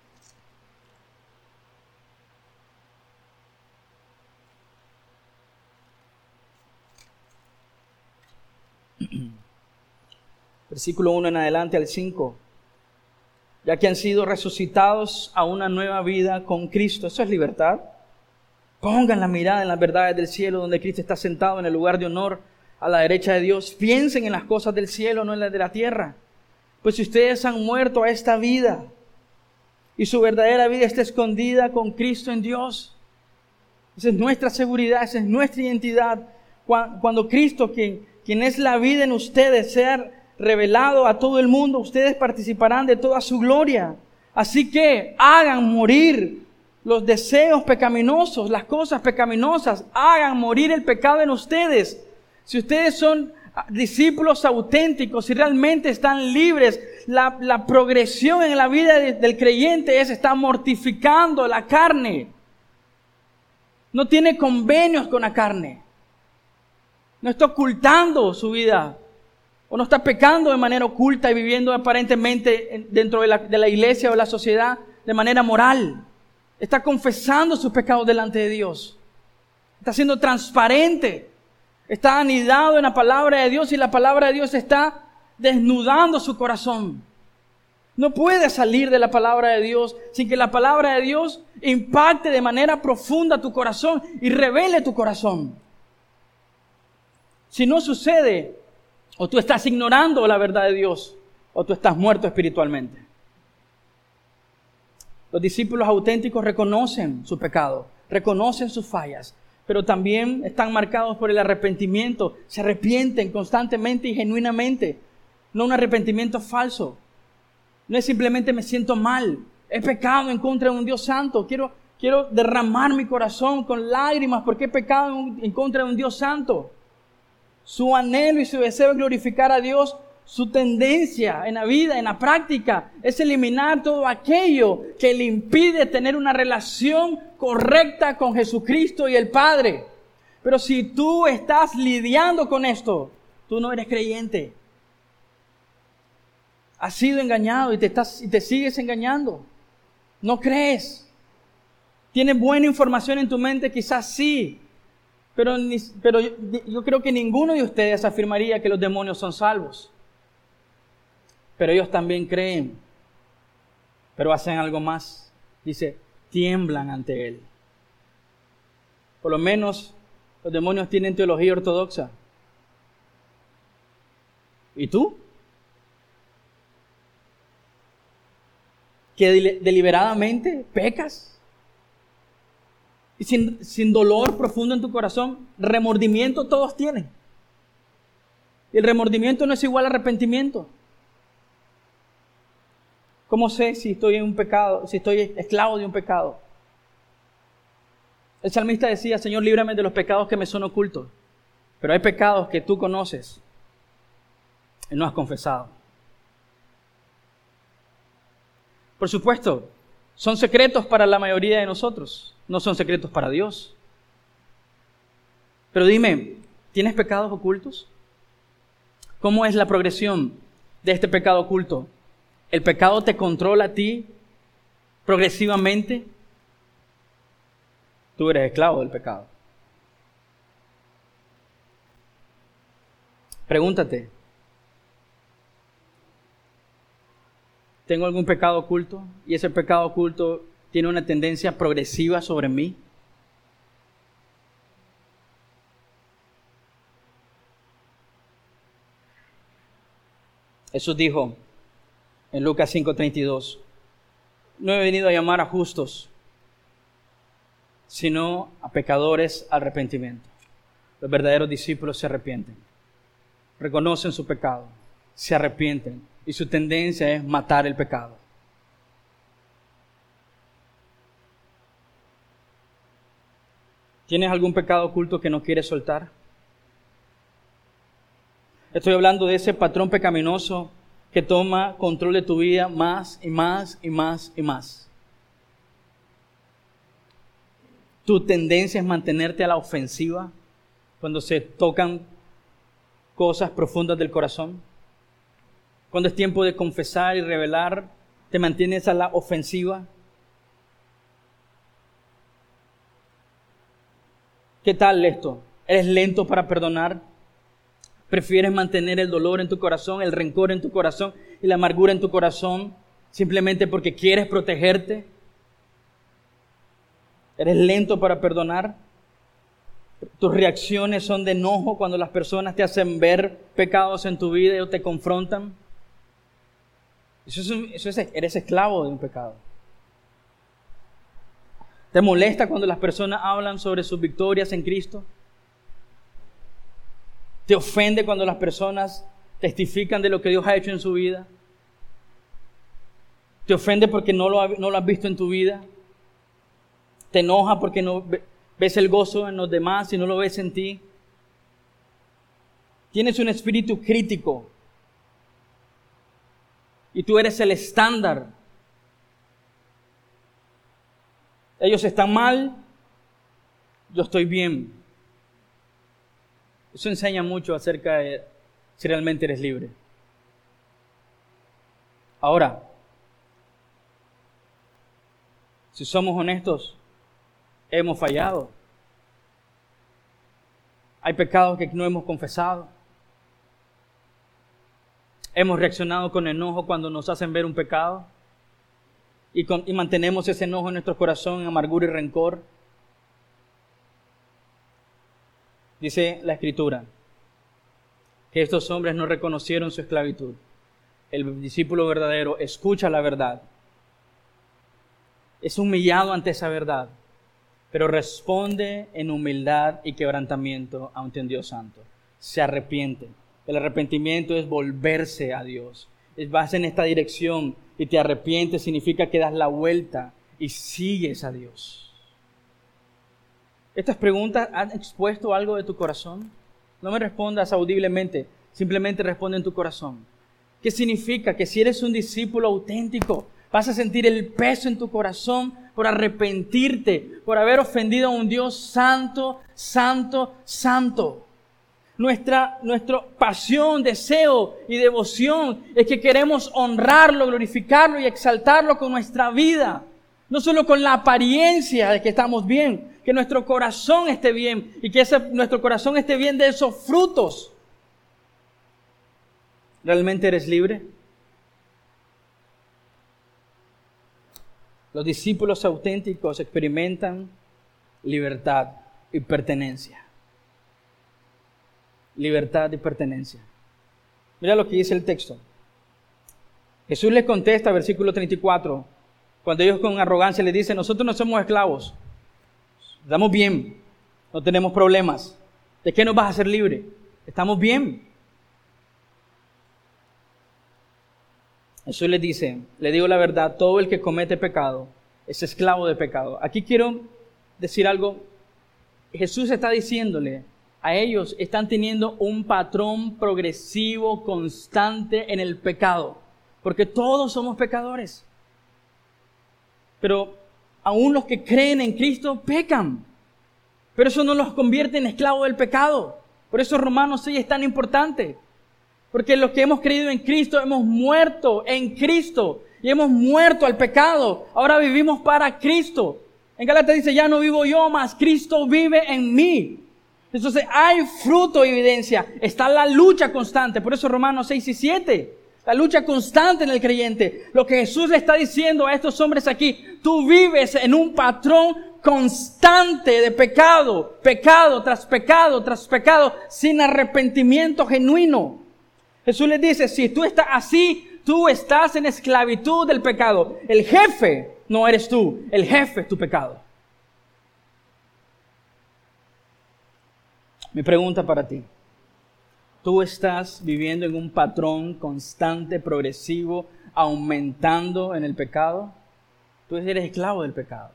S1: Versículo 1 en adelante al 5. Ya que han sido resucitados a una nueva vida con Cristo. Eso es libertad. Pongan la mirada en las verdades del cielo, donde Cristo está sentado en el lugar de honor a la derecha de Dios. Piensen en las cosas del cielo, no en las de la tierra. Pues si ustedes han muerto a esta vida y su verdadera vida está escondida con Cristo en Dios. Esa es nuestra seguridad, esa es nuestra identidad. Cuando Cristo, quien es la vida en ustedes, sea revelado a todo el mundo, ustedes participarán de toda su gloria. Así que hagan morir los deseos pecaminosos, las cosas pecaminosas. Hagan morir el pecado en ustedes. Si ustedes son discípulos auténticos, si realmente están libres, la progresión en la vida del creyente es estar mortificando la carne. No tiene convenios con la carne. No está ocultando su vida O no está pecando de manera oculta y viviendo aparentemente dentro de la iglesia o la sociedad de manera moral. Está confesando sus pecados delante de Dios. Está siendo transparente. Está anidado en la palabra de Dios y la palabra de Dios está desnudando su corazón. No puede salir de la palabra de Dios sin que la palabra de Dios impacte de manera profunda tu corazón y revele tu corazón. Si no sucede, o tú estás ignorando la verdad de Dios, o tú estás muerto espiritualmente. Los discípulos auténticos reconocen su pecado, reconocen sus fallas, pero también están marcados por el arrepentimiento. Se arrepienten constantemente y genuinamente. No un arrepentimiento falso. No es simplemente me siento mal. He pecado en contra de un Dios santo. Quiero derramar mi corazón con lágrimas porque he pecado en contra de un Dios santo. Su anhelo y su deseo es glorificar a Dios. Su tendencia en la vida, en la práctica, es eliminar todo aquello que le impide tener una relación correcta con Jesucristo y el Padre. Pero si tú estás lidiando con esto, tú no eres creyente. Has sido engañado y te sigues engañando. No crees. Tienes buena información en tu mente, quizás sí. Pero yo creo que ninguno de ustedes afirmaría que los demonios son salvos. Pero ellos también creen. Pero hacen algo más. Dice, tiemblan ante Él. Por lo menos los demonios tienen teología ortodoxa. ¿Y tú? ¿Que deliberadamente pecas? Y sin dolor profundo en tu corazón. Remordimiento todos tienen. Y el remordimiento no es igual a arrepentimiento. ¿Cómo sé si estoy en un pecado, si estoy esclavo de un pecado? El salmista decía, Señor, líbrame de los pecados que me son ocultos. Pero hay pecados que tú conoces y no has confesado. Por supuesto, son secretos para la mayoría de nosotros, no son secretos para Dios. Pero dime, ¿tienes pecados ocultos? ¿Cómo es la progresión de este pecado oculto? ¿El pecado te controla a ti progresivamente? Tú eres esclavo del pecado. Pregúntate, ¿tengo algún pecado oculto? ¿Y ese pecado oculto tiene una tendencia progresiva sobre mí? Jesús dijo en Lucas 5:32, no he venido a llamar a justos, sino a pecadores al arrepentimiento. Los verdaderos discípulos se arrepienten, reconocen su pecado, se arrepienten y su tendencia es matar el pecado. ¿Tienes algún pecado oculto que no quieres soltar? Estoy hablando de ese patrón pecaminoso que toma control de tu vida más y más y más y más. Tu tendencia es mantenerte a la ofensiva cuando se tocan cosas profundas del corazón. Cuando es tiempo de confesar y revelar, te mantienes a la ofensiva. ¿Qué tal esto? ¿Eres lento para perdonar? ¿Prefieres mantener el dolor en tu corazón, el rencor en tu corazón y la amargura en tu corazón simplemente porque quieres protegerte? ¿Eres lento para perdonar? ¿Tus reacciones son de enojo cuando las personas te hacen ver pecados en tu vida o te confrontan? Eres esclavo de un pecado. ¿Te molesta cuando las personas hablan sobre sus victorias en Cristo? ¿Te ofende cuando las personas testifican de lo que Dios ha hecho en su vida? ¿Te ofende porque no lo has visto en tu vida? ¿Te enoja porque no ves el gozo en los demás y no lo ves en ti? Tienes un espíritu crítico y tú eres el estándar. Ellos están mal, yo estoy bien. Eso enseña mucho acerca de si realmente eres libre. Ahora, si somos honestos, hemos fallado. Hay pecados que no hemos confesado. Hemos reaccionado con enojo cuando nos hacen ver un pecado. Y mantenemos ese enojo en nuestro corazón en amargura y rencor. Dice la Escritura que estos hombres no reconocieron su esclavitud. El discípulo verdadero escucha la verdad. Es humillado ante esa verdad, pero responde en humildad y quebrantamiento ante un Dios santo. Se arrepiente. El arrepentimiento es volverse a Dios. Vas en esta dirección y te arrepientes, significa que das la vuelta y sigues a Dios. ¿Estas preguntas han expuesto algo de tu corazón? No me respondas audiblemente, simplemente responde en tu corazón. ¿Qué significa? Que si eres un discípulo auténtico, vas a sentir el peso en tu corazón por arrepentirte, por haber ofendido a un Dios santo, santo, santo. Nuestra pasión, deseo y devoción es que queremos honrarlo, glorificarlo y exaltarlo con nuestra vida. No solo con la apariencia de que estamos bien, que nuestro corazón esté bien y que nuestro corazón esté bien de esos frutos. ¿Realmente eres libre? Los discípulos auténticos experimentan libertad y pertenencia. Libertad y pertenencia. Mira lo que dice el texto. Jesús les contesta, versículo 34, cuando ellos con arrogancia le dicen, nosotros no somos esclavos, estamos bien, no tenemos problemas. ¿De qué nos vas a hacer libre? Estamos bien. Jesús les dice, le digo la verdad, todo el que comete pecado es esclavo de pecado. Aquí quiero decir algo. Jesús está diciéndole a ellos, están teniendo un patrón progresivo, constante en el pecado. Porque todos somos pecadores. Pero aún los que creen en Cristo pecan. Pero eso no los convierte en esclavos del pecado. Por eso Romanos 6 es tan importante. Porque los que hemos creído en Cristo, hemos muerto en Cristo. Y hemos muerto al pecado. Ahora vivimos para Cristo. En Gálatas dice, ya no vivo yo, mas Cristo vive en mí. Entonces hay fruto y evidencia. Está la lucha constante. Por eso Romanos 6 y 7. La lucha constante en el creyente. Lo que Jesús le está diciendo a estos hombres aquí. Tú vives en un patrón constante de pecado. Pecado tras pecado tras pecado. Sin arrepentimiento genuino. Jesús les dice, si tú estás así, tú estás en esclavitud del pecado. El jefe no eres tú. El jefe es tu pecado. Mi pregunta para ti. ¿Tú estás viviendo en un patrón constante, progresivo, aumentando en el pecado? Tú eres esclavo del pecado.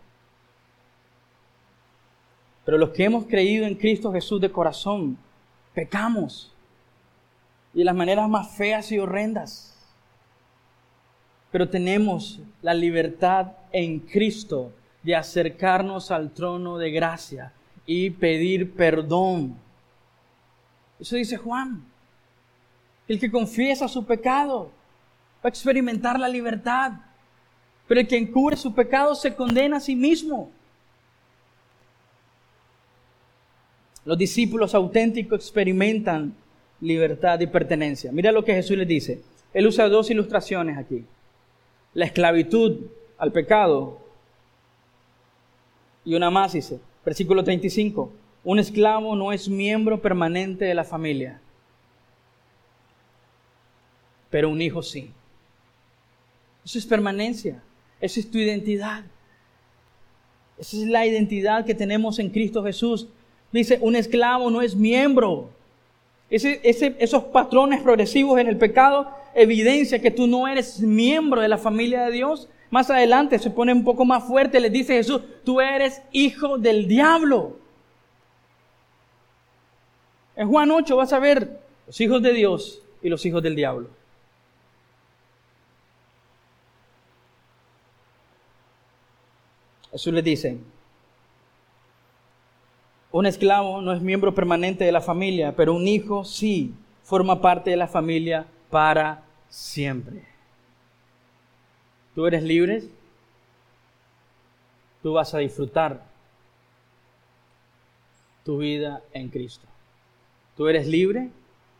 S1: Pero los que hemos creído en Cristo Jesús de corazón, pecamos. Y de las maneras más feas y horrendas. Pero tenemos la libertad en Cristo de acercarnos al trono de gracia y pedir perdón. Eso dice Juan. El que confiesa su pecado va a experimentar la libertad. Pero el que encubre su pecado se condena a sí mismo. Los discípulos auténticos experimentan libertad y pertenencia. Mira lo que Jesús les dice. Él usa dos ilustraciones aquí. La esclavitud al pecado. Y una más dice, versículo 35. Un esclavo no es miembro permanente de la familia. Pero un hijo sí. Eso es permanencia. Eso es tu identidad. Esa es la identidad que tenemos en Cristo Jesús. Dice, un esclavo no es miembro. Esos patrones progresivos en el pecado evidencia que tú no eres miembro de la familia de Dios. Más adelante se pone un poco más fuerte, les dice Jesús, tú eres hijo del diablo. En Juan 8 vas a ver los hijos de Dios y los hijos del diablo. Jesús les dice, un esclavo no es miembro permanente de la familia, pero un hijo sí. forma parte de la familia para siempre. ¿Tú eres libre? Tú vas a disfrutar tu vida en Cristo. ¿Tú eres libre?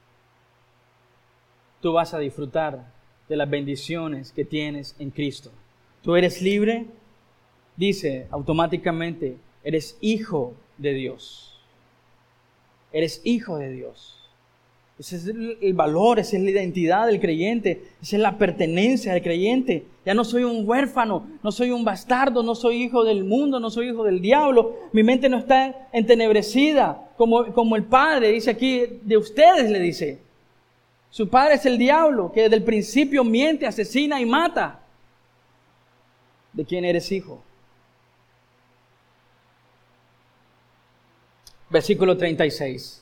S1: Tú vas a disfrutar de las bendiciones que tienes en Cristo. ¿Tú eres libre? Dice automáticamente, eres hijo de Dios. Eres hijo de Dios. Ese es el valor, esa es la identidad del creyente, esa es la pertenencia del creyente. Ya no soy un huérfano, no soy un bastardo, no soy hijo del mundo, no soy hijo del diablo. Mi mente no está entenebrecida como el Padre, dice aquí, de ustedes le dice. Su padre es el diablo, que desde el principio miente, asesina y mata. ¿De quién eres hijo? Versículo 36.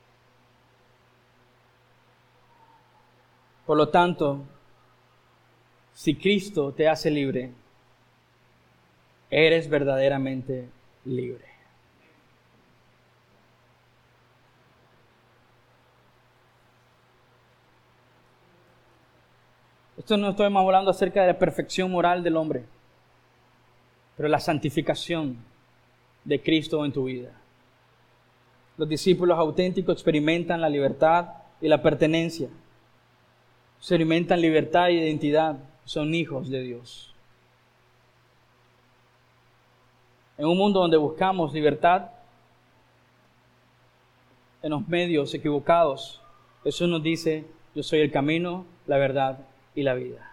S1: Por lo tanto, si Cristo te hace libre, eres verdaderamente libre. Esto no estamos hablando acerca de la perfección moral del hombre, pero la santificación de Cristo en tu vida. Los discípulos auténticos experimentan la libertad y la pertenencia. Experimentan libertad e identidad. Son hijos de Dios. En un mundo donde buscamos libertad, en los medios equivocados, Jesús nos dice, yo soy el camino, la verdad y la vida.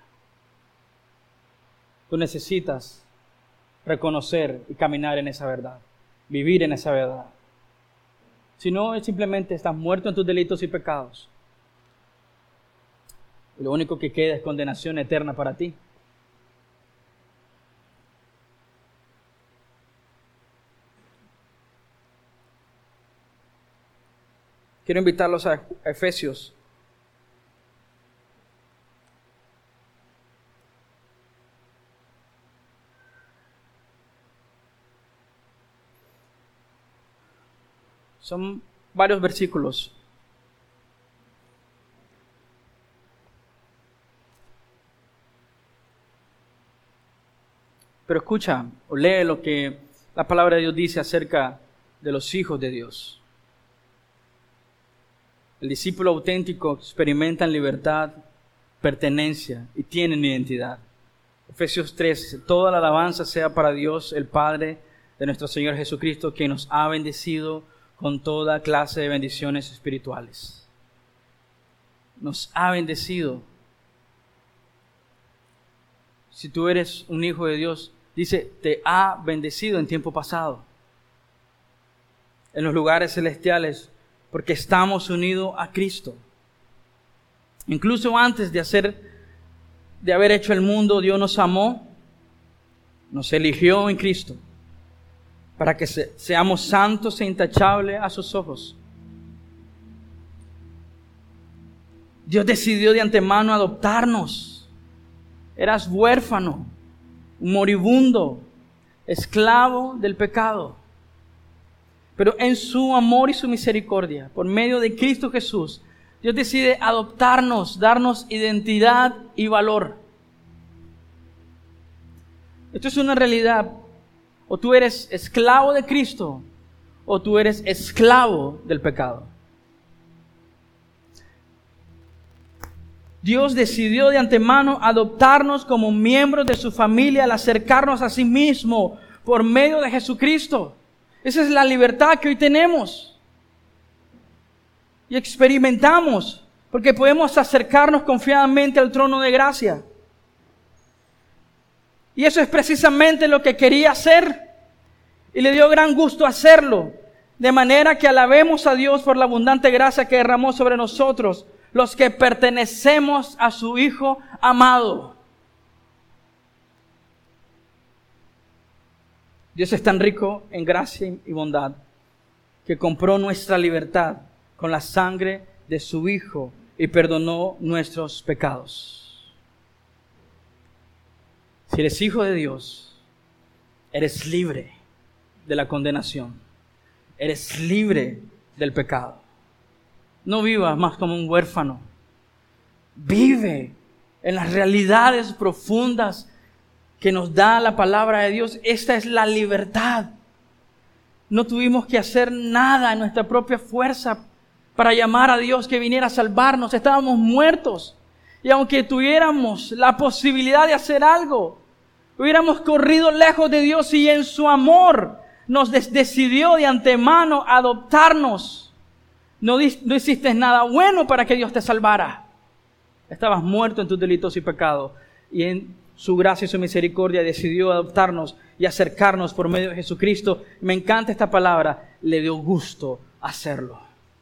S1: Tú necesitas reconocer y caminar en esa verdad, vivir en esa verdad. Si no, simplemente estás muerto en tus delitos y pecados. Lo único que queda es condenación eterna para ti. Quiero invitarlos a Efesios. Son varios versículos. Pero escucha o lee lo que la palabra de Dios dice acerca de los hijos de Dios. El discípulo auténtico experimenta libertad, pertenencia y tienen identidad. Efesios 3, toda la alabanza sea para Dios, el Padre de nuestro Señor Jesucristo, que nos ha bendecido con toda clase de bendiciones espirituales. Nos ha bendecido. Si tú eres un hijo de Dios, dice, te ha bendecido en tiempo pasado. En los lugares celestiales, porque estamos unidos a Cristo. Incluso antes de haber hecho el mundo, Dios nos amó, nos eligió en Cristo, para que seamos santos e intachables a sus ojos. Dios decidió de antemano adoptarnos. Eras huérfano, moribundo, esclavo del pecado. Pero en su amor y su misericordia, por medio de Cristo Jesús, Dios decide adoptarnos, darnos identidad y valor. Esto es una realidad. O tú eres esclavo de Cristo, o tú eres esclavo del pecado. Dios decidió de antemano adoptarnos como miembros de su familia al acercarnos a sí mismo por medio de Jesucristo. Esa es la libertad que hoy tenemos y experimentamos, porque podemos acercarnos confiadamente al trono de gracia. Y eso es precisamente lo que quería hacer y le dio gran gusto hacerlo, de manera que alabemos a Dios por la abundante gracia que derramó sobre nosotros, los que pertenecemos a su Hijo amado. Dios es tan rico en gracia y bondad que compró nuestra libertad con la sangre de su Hijo y perdonó nuestros pecados. Si eres hijo de Dios, eres libre de la condenación. Eres libre del pecado. No vivas más como un huérfano. Vive en las realidades profundas que nos da la palabra de Dios. Esta es la libertad. No tuvimos que hacer nada en nuestra propia fuerza para llamar a Dios que viniera a salvarnos. Estábamos muertos. Y aunque tuviéramos la posibilidad de hacer algo, hubiéramos corrido lejos de Dios, y en su amor nos decidió de antemano adoptarnos. No hiciste nada bueno para que Dios te salvara. Estabas muerto en tus delitos y pecados, y en su gracia y su misericordia decidió adoptarnos y acercarnos por medio de Jesucristo. Me encanta esta palabra: le dio gusto hacerlo.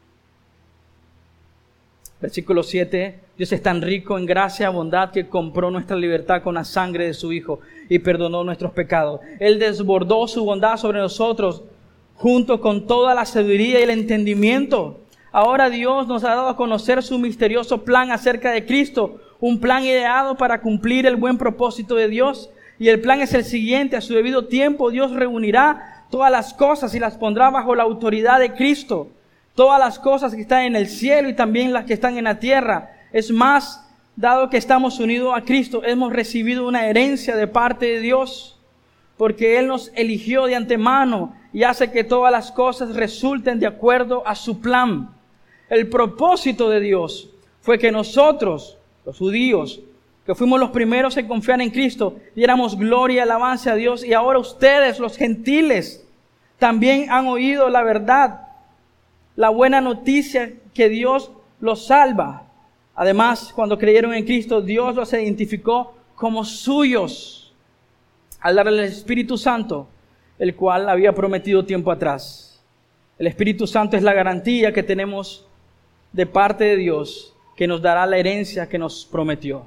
S1: Versículo 7, Dios es tan rico en gracia y bondad que compró nuestra libertad con la sangre de su Hijo y perdonó nuestros pecados. Él desbordó su bondad sobre nosotros junto con toda la sabiduría y el entendimiento. Ahora Dios nos ha dado a conocer su misterioso plan acerca de Cristo, un plan ideado para cumplir el buen propósito de Dios. Y el plan es el siguiente: a su debido tiempo Dios reunirá todas las cosas y las pondrá bajo la autoridad de Cristo. Todas las cosas que están en el cielo y también las que están en la tierra. Es más, dado que estamos unidos a Cristo, hemos recibido una herencia de parte de Dios, porque Él nos eligió de antemano y hace que todas las cosas resulten de acuerdo a su plan. El propósito de Dios fue que nosotros, los judíos, que fuimos los primeros en confiar en Cristo, diéramos gloria y alabanza a Dios. Y ahora ustedes, los gentiles, también han oído la verdad, la buena noticia que Dios los salva. Además, cuando creyeron en Cristo, Dios los identificó como suyos al darle el Espíritu Santo, el cual había prometido tiempo atrás. El Espíritu Santo es la garantía que tenemos de parte de Dios, que nos dará la herencia que nos prometió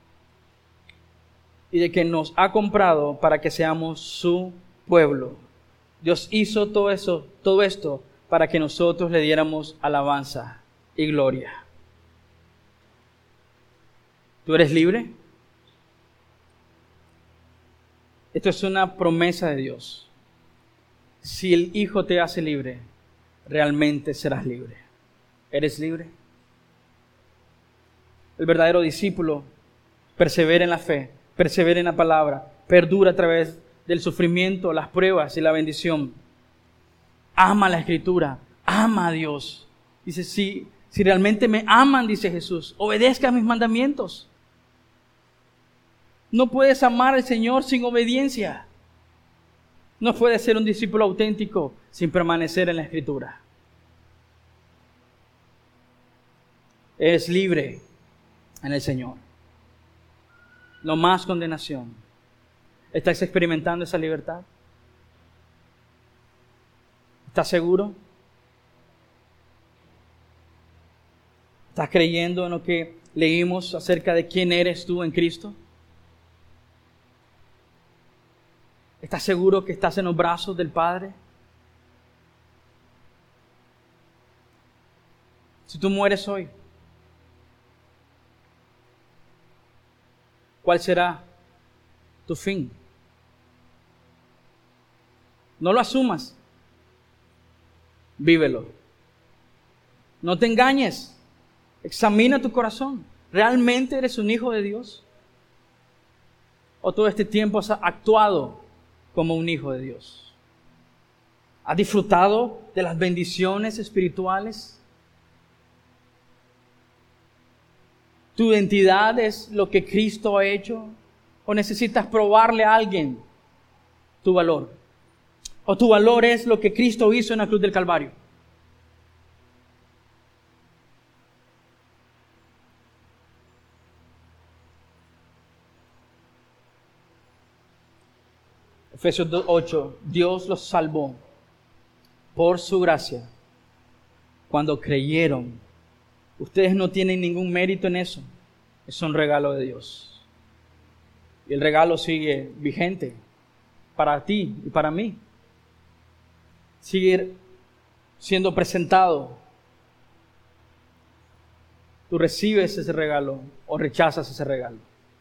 S1: y de que nos ha comprado para que seamos su pueblo. Dios hizo todo esto para que nosotros le diéramos alabanza y gloria. ¿Tú eres libre? Esto es una promesa de Dios. Si el Hijo te hace libre, realmente serás libre. ¿Eres libre? El verdadero discípulo persevera en la fe, persevera en la palabra, perdura a través del sufrimiento, las pruebas y la bendición. Ama la Escritura, ama a Dios. Dice, si realmente me aman, dice Jesús, obedezcan mis mandamientos. No puedes amar al Señor sin obediencia. No puedes ser un discípulo auténtico sin permanecer en la Escritura. Eres libre en el Señor. No más condenación. ¿Estás experimentando esa libertad? ¿Estás seguro? ¿Estás creyendo en lo que leímos acerca de quién eres tú en Cristo? ¿Estás seguro que estás en los brazos del Padre? Si tú mueres hoy, ¿cuál será tu fin? No lo asumas. Vívelo. No te engañes. Examina tu corazón. ¿Realmente eres un hijo de Dios? ¿O todo este tiempo has actuado como un hijo de Dios? ¿Has disfrutado de las bendiciones espirituales? ¿Tu identidad es lo que Cristo ha hecho? ¿O necesitas probarle a alguien tu valor? ¿O tu valor es lo que Cristo hizo en la cruz del Calvario? Efesios 2:8, Dios los salvó por su gracia cuando creyeron. Ustedes no tienen ningún mérito en eso. Es un regalo de Dios. Y el regalo sigue vigente para ti y para mí. Sigue siendo presentado. Tú recibes ese regalo o rechazas ese regalo.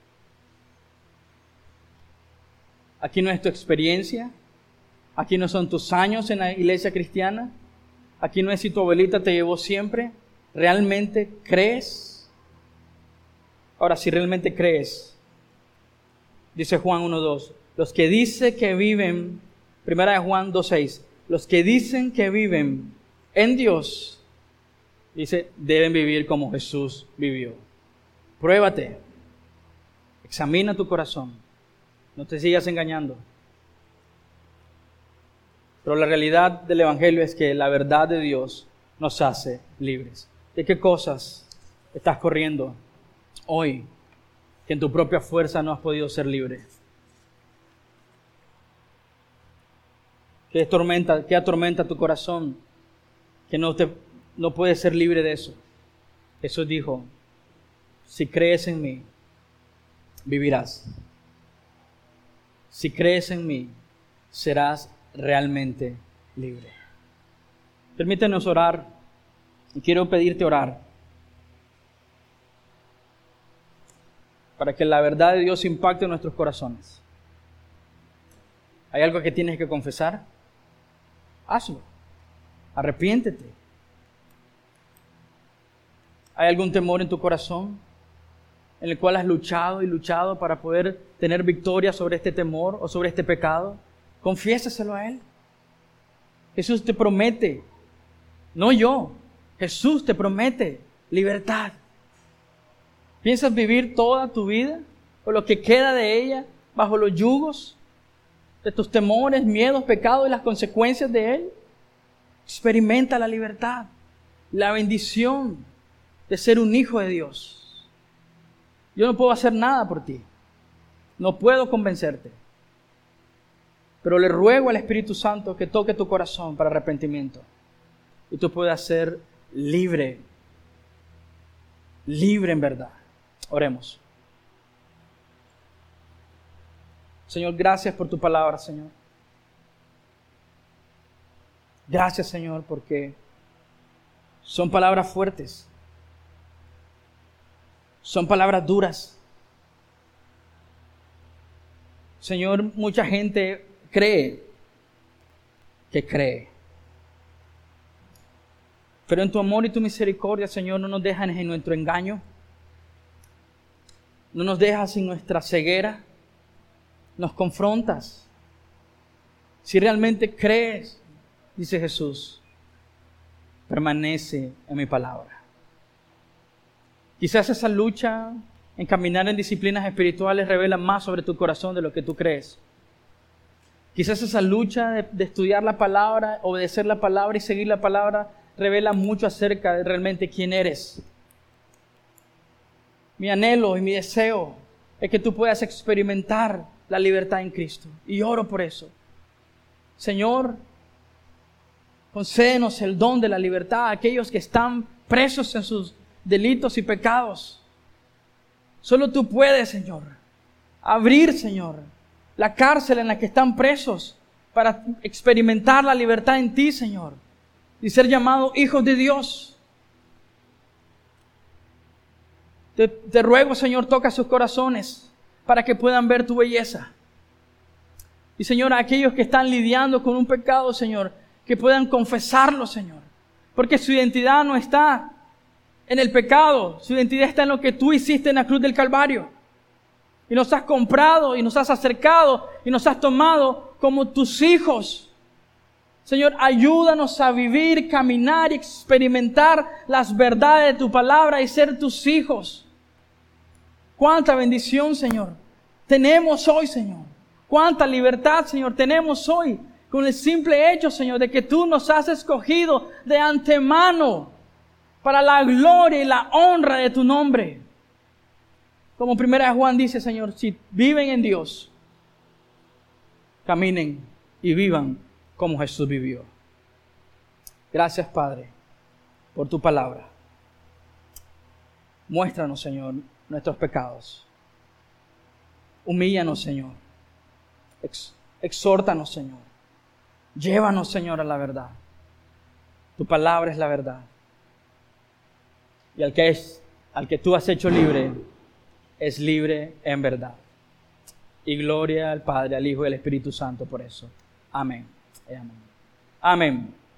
S1: Aquí no es tu experiencia. Aquí no son tus años en la iglesia cristiana. Aquí no es si tu abuelita te llevó siempre. ¿Realmente crees? Ahora, si realmente crees, dice Juan 1:2, los que dicen que viven, 1 Juan 2:6, los que dicen que viven en Dios, dice, deben vivir como Jesús vivió. Pruébate, examina tu corazón, no te sigas engañando. Pero la realidad del Evangelio es que la verdad de Dios nos hace libres. ¿De qué cosas estás corriendo hoy que en tu propia fuerza no has podido ser libre? ¿Qué atormenta tu corazón que no puedes ser libre de eso? Jesús dijo, si crees en mí, vivirás. Si crees en mí, serás realmente libre. Permítenos orar y quiero pedirte orar para que la verdad de Dios impacte en nuestros corazones. ¿Hay algo que tienes que confesar? Hazlo. Arrepiéntete. ¿Hay algún temor en tu corazón en el cual has luchado y luchado para poder tener victoria sobre este temor o sobre este pecado? Confiésaselo a Él. Jesús te promete, no yo, Jesús te promete libertad. ¿Piensas vivir toda tu vida o lo que queda de ella bajo los yugos de tus temores, miedos, pecados y las consecuencias de él? Experimenta la libertad, la bendición de ser un hijo de Dios. Yo no puedo hacer nada por ti, no puedo convencerte, pero le ruego al Espíritu Santo que toque tu corazón para arrepentimiento y tú puedas ser libre, libre en verdad. Oremos. Señor, gracias por tu palabra, Señor. Gracias, Señor, porque son palabras fuertes. Son palabras duras. Señor, mucha gente cree que cree. Pero en tu amor y tu misericordia, Señor, no nos dejas en nuestro engaño. No nos dejas en nuestra ceguera. Nos confrontas. Si realmente crees, dice Jesús, permanece en mi palabra. Quizás esa lucha en caminar en disciplinas espirituales revela más sobre tu corazón de lo que tú crees. Quizás esa lucha de estudiar la palabra, obedecer la palabra y seguir la palabra revela mucho acerca de realmente quién eres. Mi anhelo y mi deseo es que tú puedas experimentar la libertad en Cristo. Y oro por eso. Señor, concédenos el don de la libertad a aquellos que están presos en sus delitos y pecados. Solo tú puedes, Señor, abrir, Señor, la cárcel en la que están presos para experimentar la libertad en ti, Señor, y ser llamados hijos de Dios. Te ruego, Señor, toca sus corazones para que puedan ver tu belleza. Y, Señor, a aquellos que están lidiando con un pecado, Señor, que puedan confesarlo, Señor. Porque su identidad no está en el pecado, su identidad está en lo que tú hiciste en la cruz del Calvario. Y nos has comprado y nos has acercado y nos has tomado como tus hijos. Señor, ayúdanos a vivir, caminar y experimentar las verdades de tu palabra y ser tus hijos. Cuánta bendición, Señor, tenemos hoy, Señor. Cuánta libertad, Señor, tenemos hoy con el simple hecho, Señor, de que tú nos has escogido de antemano para la gloria y la honra de tu nombre. Como 1 Juan dice, Señor, si viven en Dios, caminen y vivan como Jesús vivió. Gracias, Padre, por tu palabra. Muéstranos, Señor, nuestros pecados. Humíllanos, Señor. Exhórtanos, Señor. Llévanos, Señor, a la verdad. Tu palabra es la verdad. Y al que tú has hecho libre, es libre en verdad. Y gloria al Padre, al Hijo y al Espíritu Santo por eso. Amén. Amén. Amén.